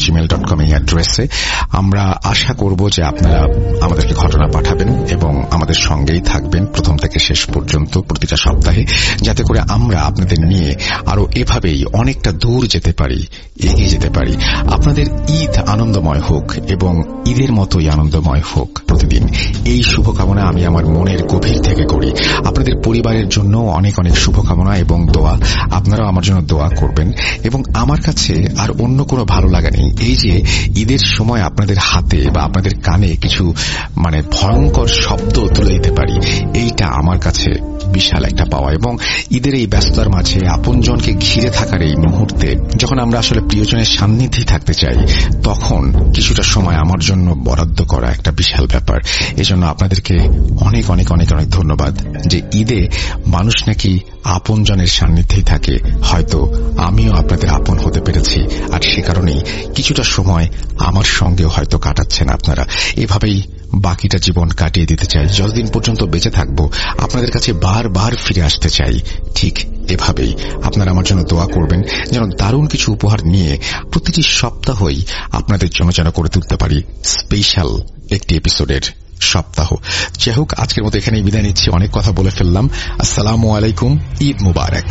russell.booth.com@gmail.com এই অ্যাড্রেসে। আমরা আশা করব যে আপনারা আমাদেরকে ঘটনা পাঠাবেন এবং আমাদের আমাদের সঙ্গেই থাকবেন প্রথম থেকে শেষ পর্যন্ত প্রতিটা সপ্তাহে, যাতে করে আমরা আপনাদের নিয়ে আরো এভাবেই অনেকটা দূর যেতে পারি, এগিয়ে যেতে পারি। আপনাদের ঈদ আনন্দময় হোক এবং ঈদের মতোই আনন্দময় হোক প্রতিদিন, এই শুভকামনা আমি আমার মনের গভীর থেকে করি। আপনাদের পরিবারের জন্য অনেক অনেক শুভকামনা এবং দোয়া। আপনারাও আমার জন্য দোয়া করবেন। এবং আমার কাছে আর অন্য কোনো ভালো লাগা নেই, এই যে ঈদের সময় আপনাদের হাতে বা আপনাদের কানে কিছু ভয়ঙ্কর শব্দ তুলে দিতে পারি, এইটা আমার কাছে বিশাল একটা পাওয়া। এবং ঈদের এই ব্যস্ততার মাঝে আপনজনকে ঘিরে থাকার এই মুহূর্তে যখন আমরা আসলে প্রিয়জনের সান্নিধ্যে থাকতে চাই, তখন কিছুটা সময় আমার জন্য বরাদ্দ করা একটা বিশাল ব্যাপার। এজন্য আপনাদেরকে অনেক অনেক অনেক অনেক ধন্যবাদ যে ঈদে মানুষ নাকি আপনজনের সান্নিধ্যেই থাকে। হয়তো আমিও আপনাদের আপন হতে পেরেছি, আর সে কারণেই কিছুটা সময় আমার সঙ্গেও হয়তো কাটাচ্ছেন আপনারা। এভাবেই বাকিটা জীবন কাটিয়ে দিতে চাই। যতদিন পর্যন্ত বেঁচে থাকবো আপনাদের কাছে বারবার ফিরে আসতে চাই। ঠিক এভাবেই আপনারা আমার জন্য দোয়া করবেন, যেন দারুণ কিছু উপহার নিয়ে প্রতিটি সপ্তাহই আপনাদের জন্য যেন করে তুলতে পারি স্পেশাল একটি এপিসোডের সপ্তাহ। যাই হোক, আজকের মতো এখানেই বিদায় নিচ্ছি। অনেক কথা বলে ফেললাম। আসসালামু আলাইকুম, ঈদ মুবারক।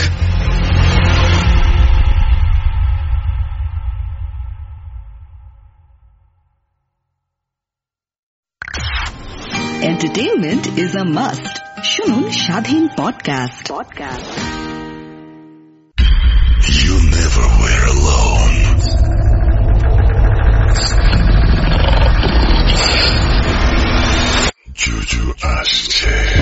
Entertainment is a must. শুনুন Shadhin podcast. You never were alone. Juju Ashtray.